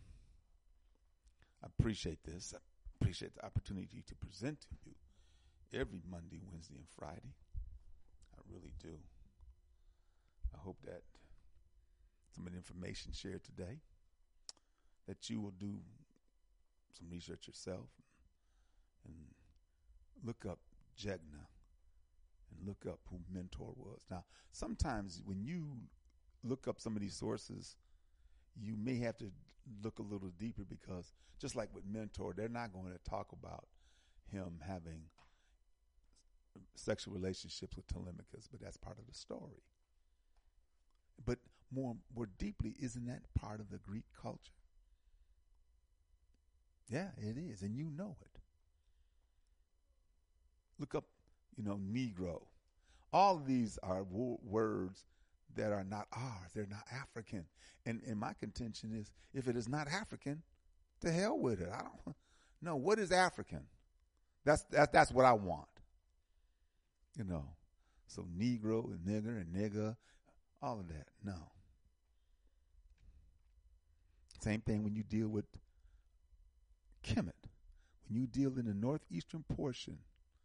I appreciate this. I appreciate the opportunity to present to you every Monday, Wednesday, and Friday. I really do. I hope that some of the information shared today, that you will do some research yourself and look up Jegna and look up who Mentor was. Now, sometimes when you look up some of these sources, you may have to look a little deeper, because just like with Mentor, they're not going to talk about him having sexual relationships with Telemachus, but that's part of the story. But more deeply, isn't that part of the Greek culture? Yeah, it is, and you know it. Look up, Negro. All of these are words that are not ours. They're not African. And my contention is, if it is not African, to hell with it. I don't know. What is African? That's what I want. So Negro and nigger and nigga, all of that. No. Same thing when you deal with Kemet. When you deal in the northeastern portion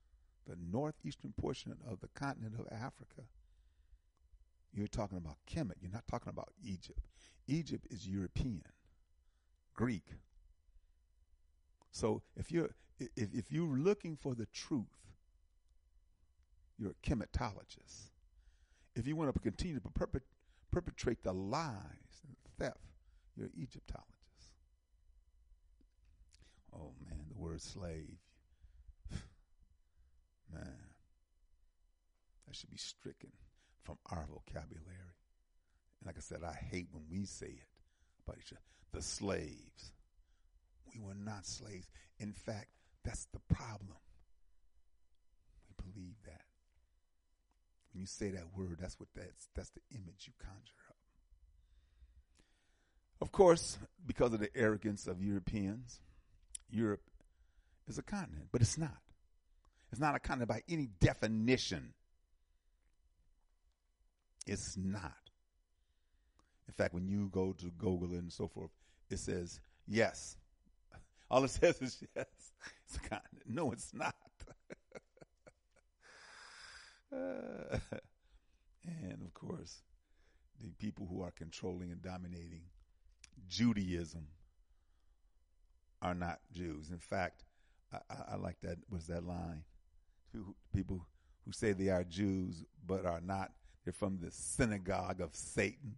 of the continent of Africa, you're talking about Kemet. You're not talking about Egypt. Egypt is European, Greek. So if you're looking for the truth, you're a Kemetologist. If you want to continue to perpetrate the lies and theft, you're an Egyptologist. Oh man, the word slave. Man, that should be stricken from our vocabulary. And like I said, I hate when we say it about each other. The slaves. We were not slaves. In fact, that's the problem. We believe that. When you say that word, that's the image you conjure up. Of course, because of the arrogance of Europeans, Europe is a continent, but it's not. It's not a continent by any definition. It's not. In fact, when you go to Google and so forth, it says yes. All it says is yes. It's a continent. No, it's not. And of course, the people who are controlling and dominating Judaism are not Jews. In fact, I like that. What's that line? People who say they are Jews but are not. They're from the synagogue of Satan.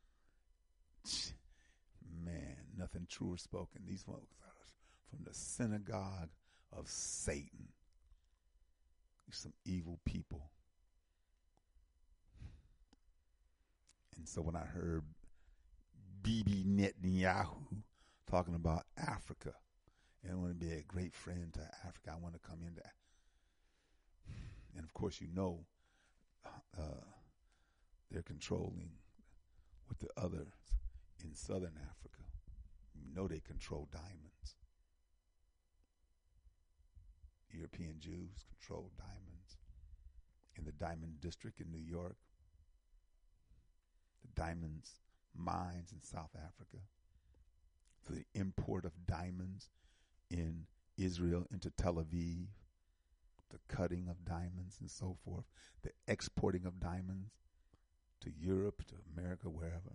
Man, nothing truer spoken. These folks are from the synagogue of Satan. Some evil people. And so when I heard Bibi Netanyahu talking about Africa, and I want to be a great friend to Africa, I want to come into that. And of course, they're controlling with the others in southern Africa. You know they control diamonds. European Jews control diamonds. In the diamond district in New York, the diamonds mines in South Africa, for the import of diamonds in Israel into Tel Aviv, the cutting of diamonds and so forth, the exporting of diamonds to Europe, to America, wherever.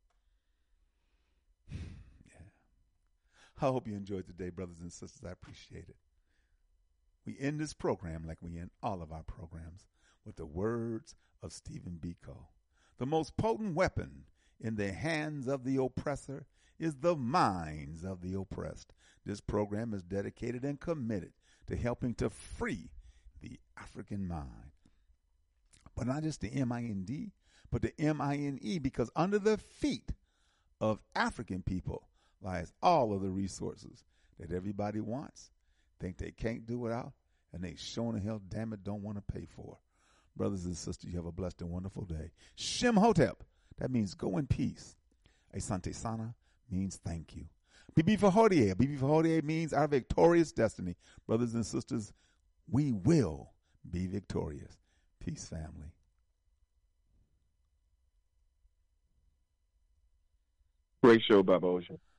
Yeah. I hope you enjoyed today, brothers and sisters. I appreciate it. We end this program like we end all of our programs with the words of Stephen Biko. The most potent weapon in the hands of the oppressor is the minds of the oppressed. This program is dedicated and committed to helping to free the African mind. But not just the M-I-N-D, but the M-I-N-E, because under the feet of African people lies all of the resources that everybody wants, think they can't do without, and they sure in hell, damn it, don't want to pay for. Brothers and sisters, you have a blessed and wonderful day. Shem Hotep, that means go in peace. Asante Sana means thank you. Bibi Fahodie, Bibi Fahodie means our victorious destiny. Brothers and sisters, we will be victorious. Peace, family. Great show, Baba Ocean.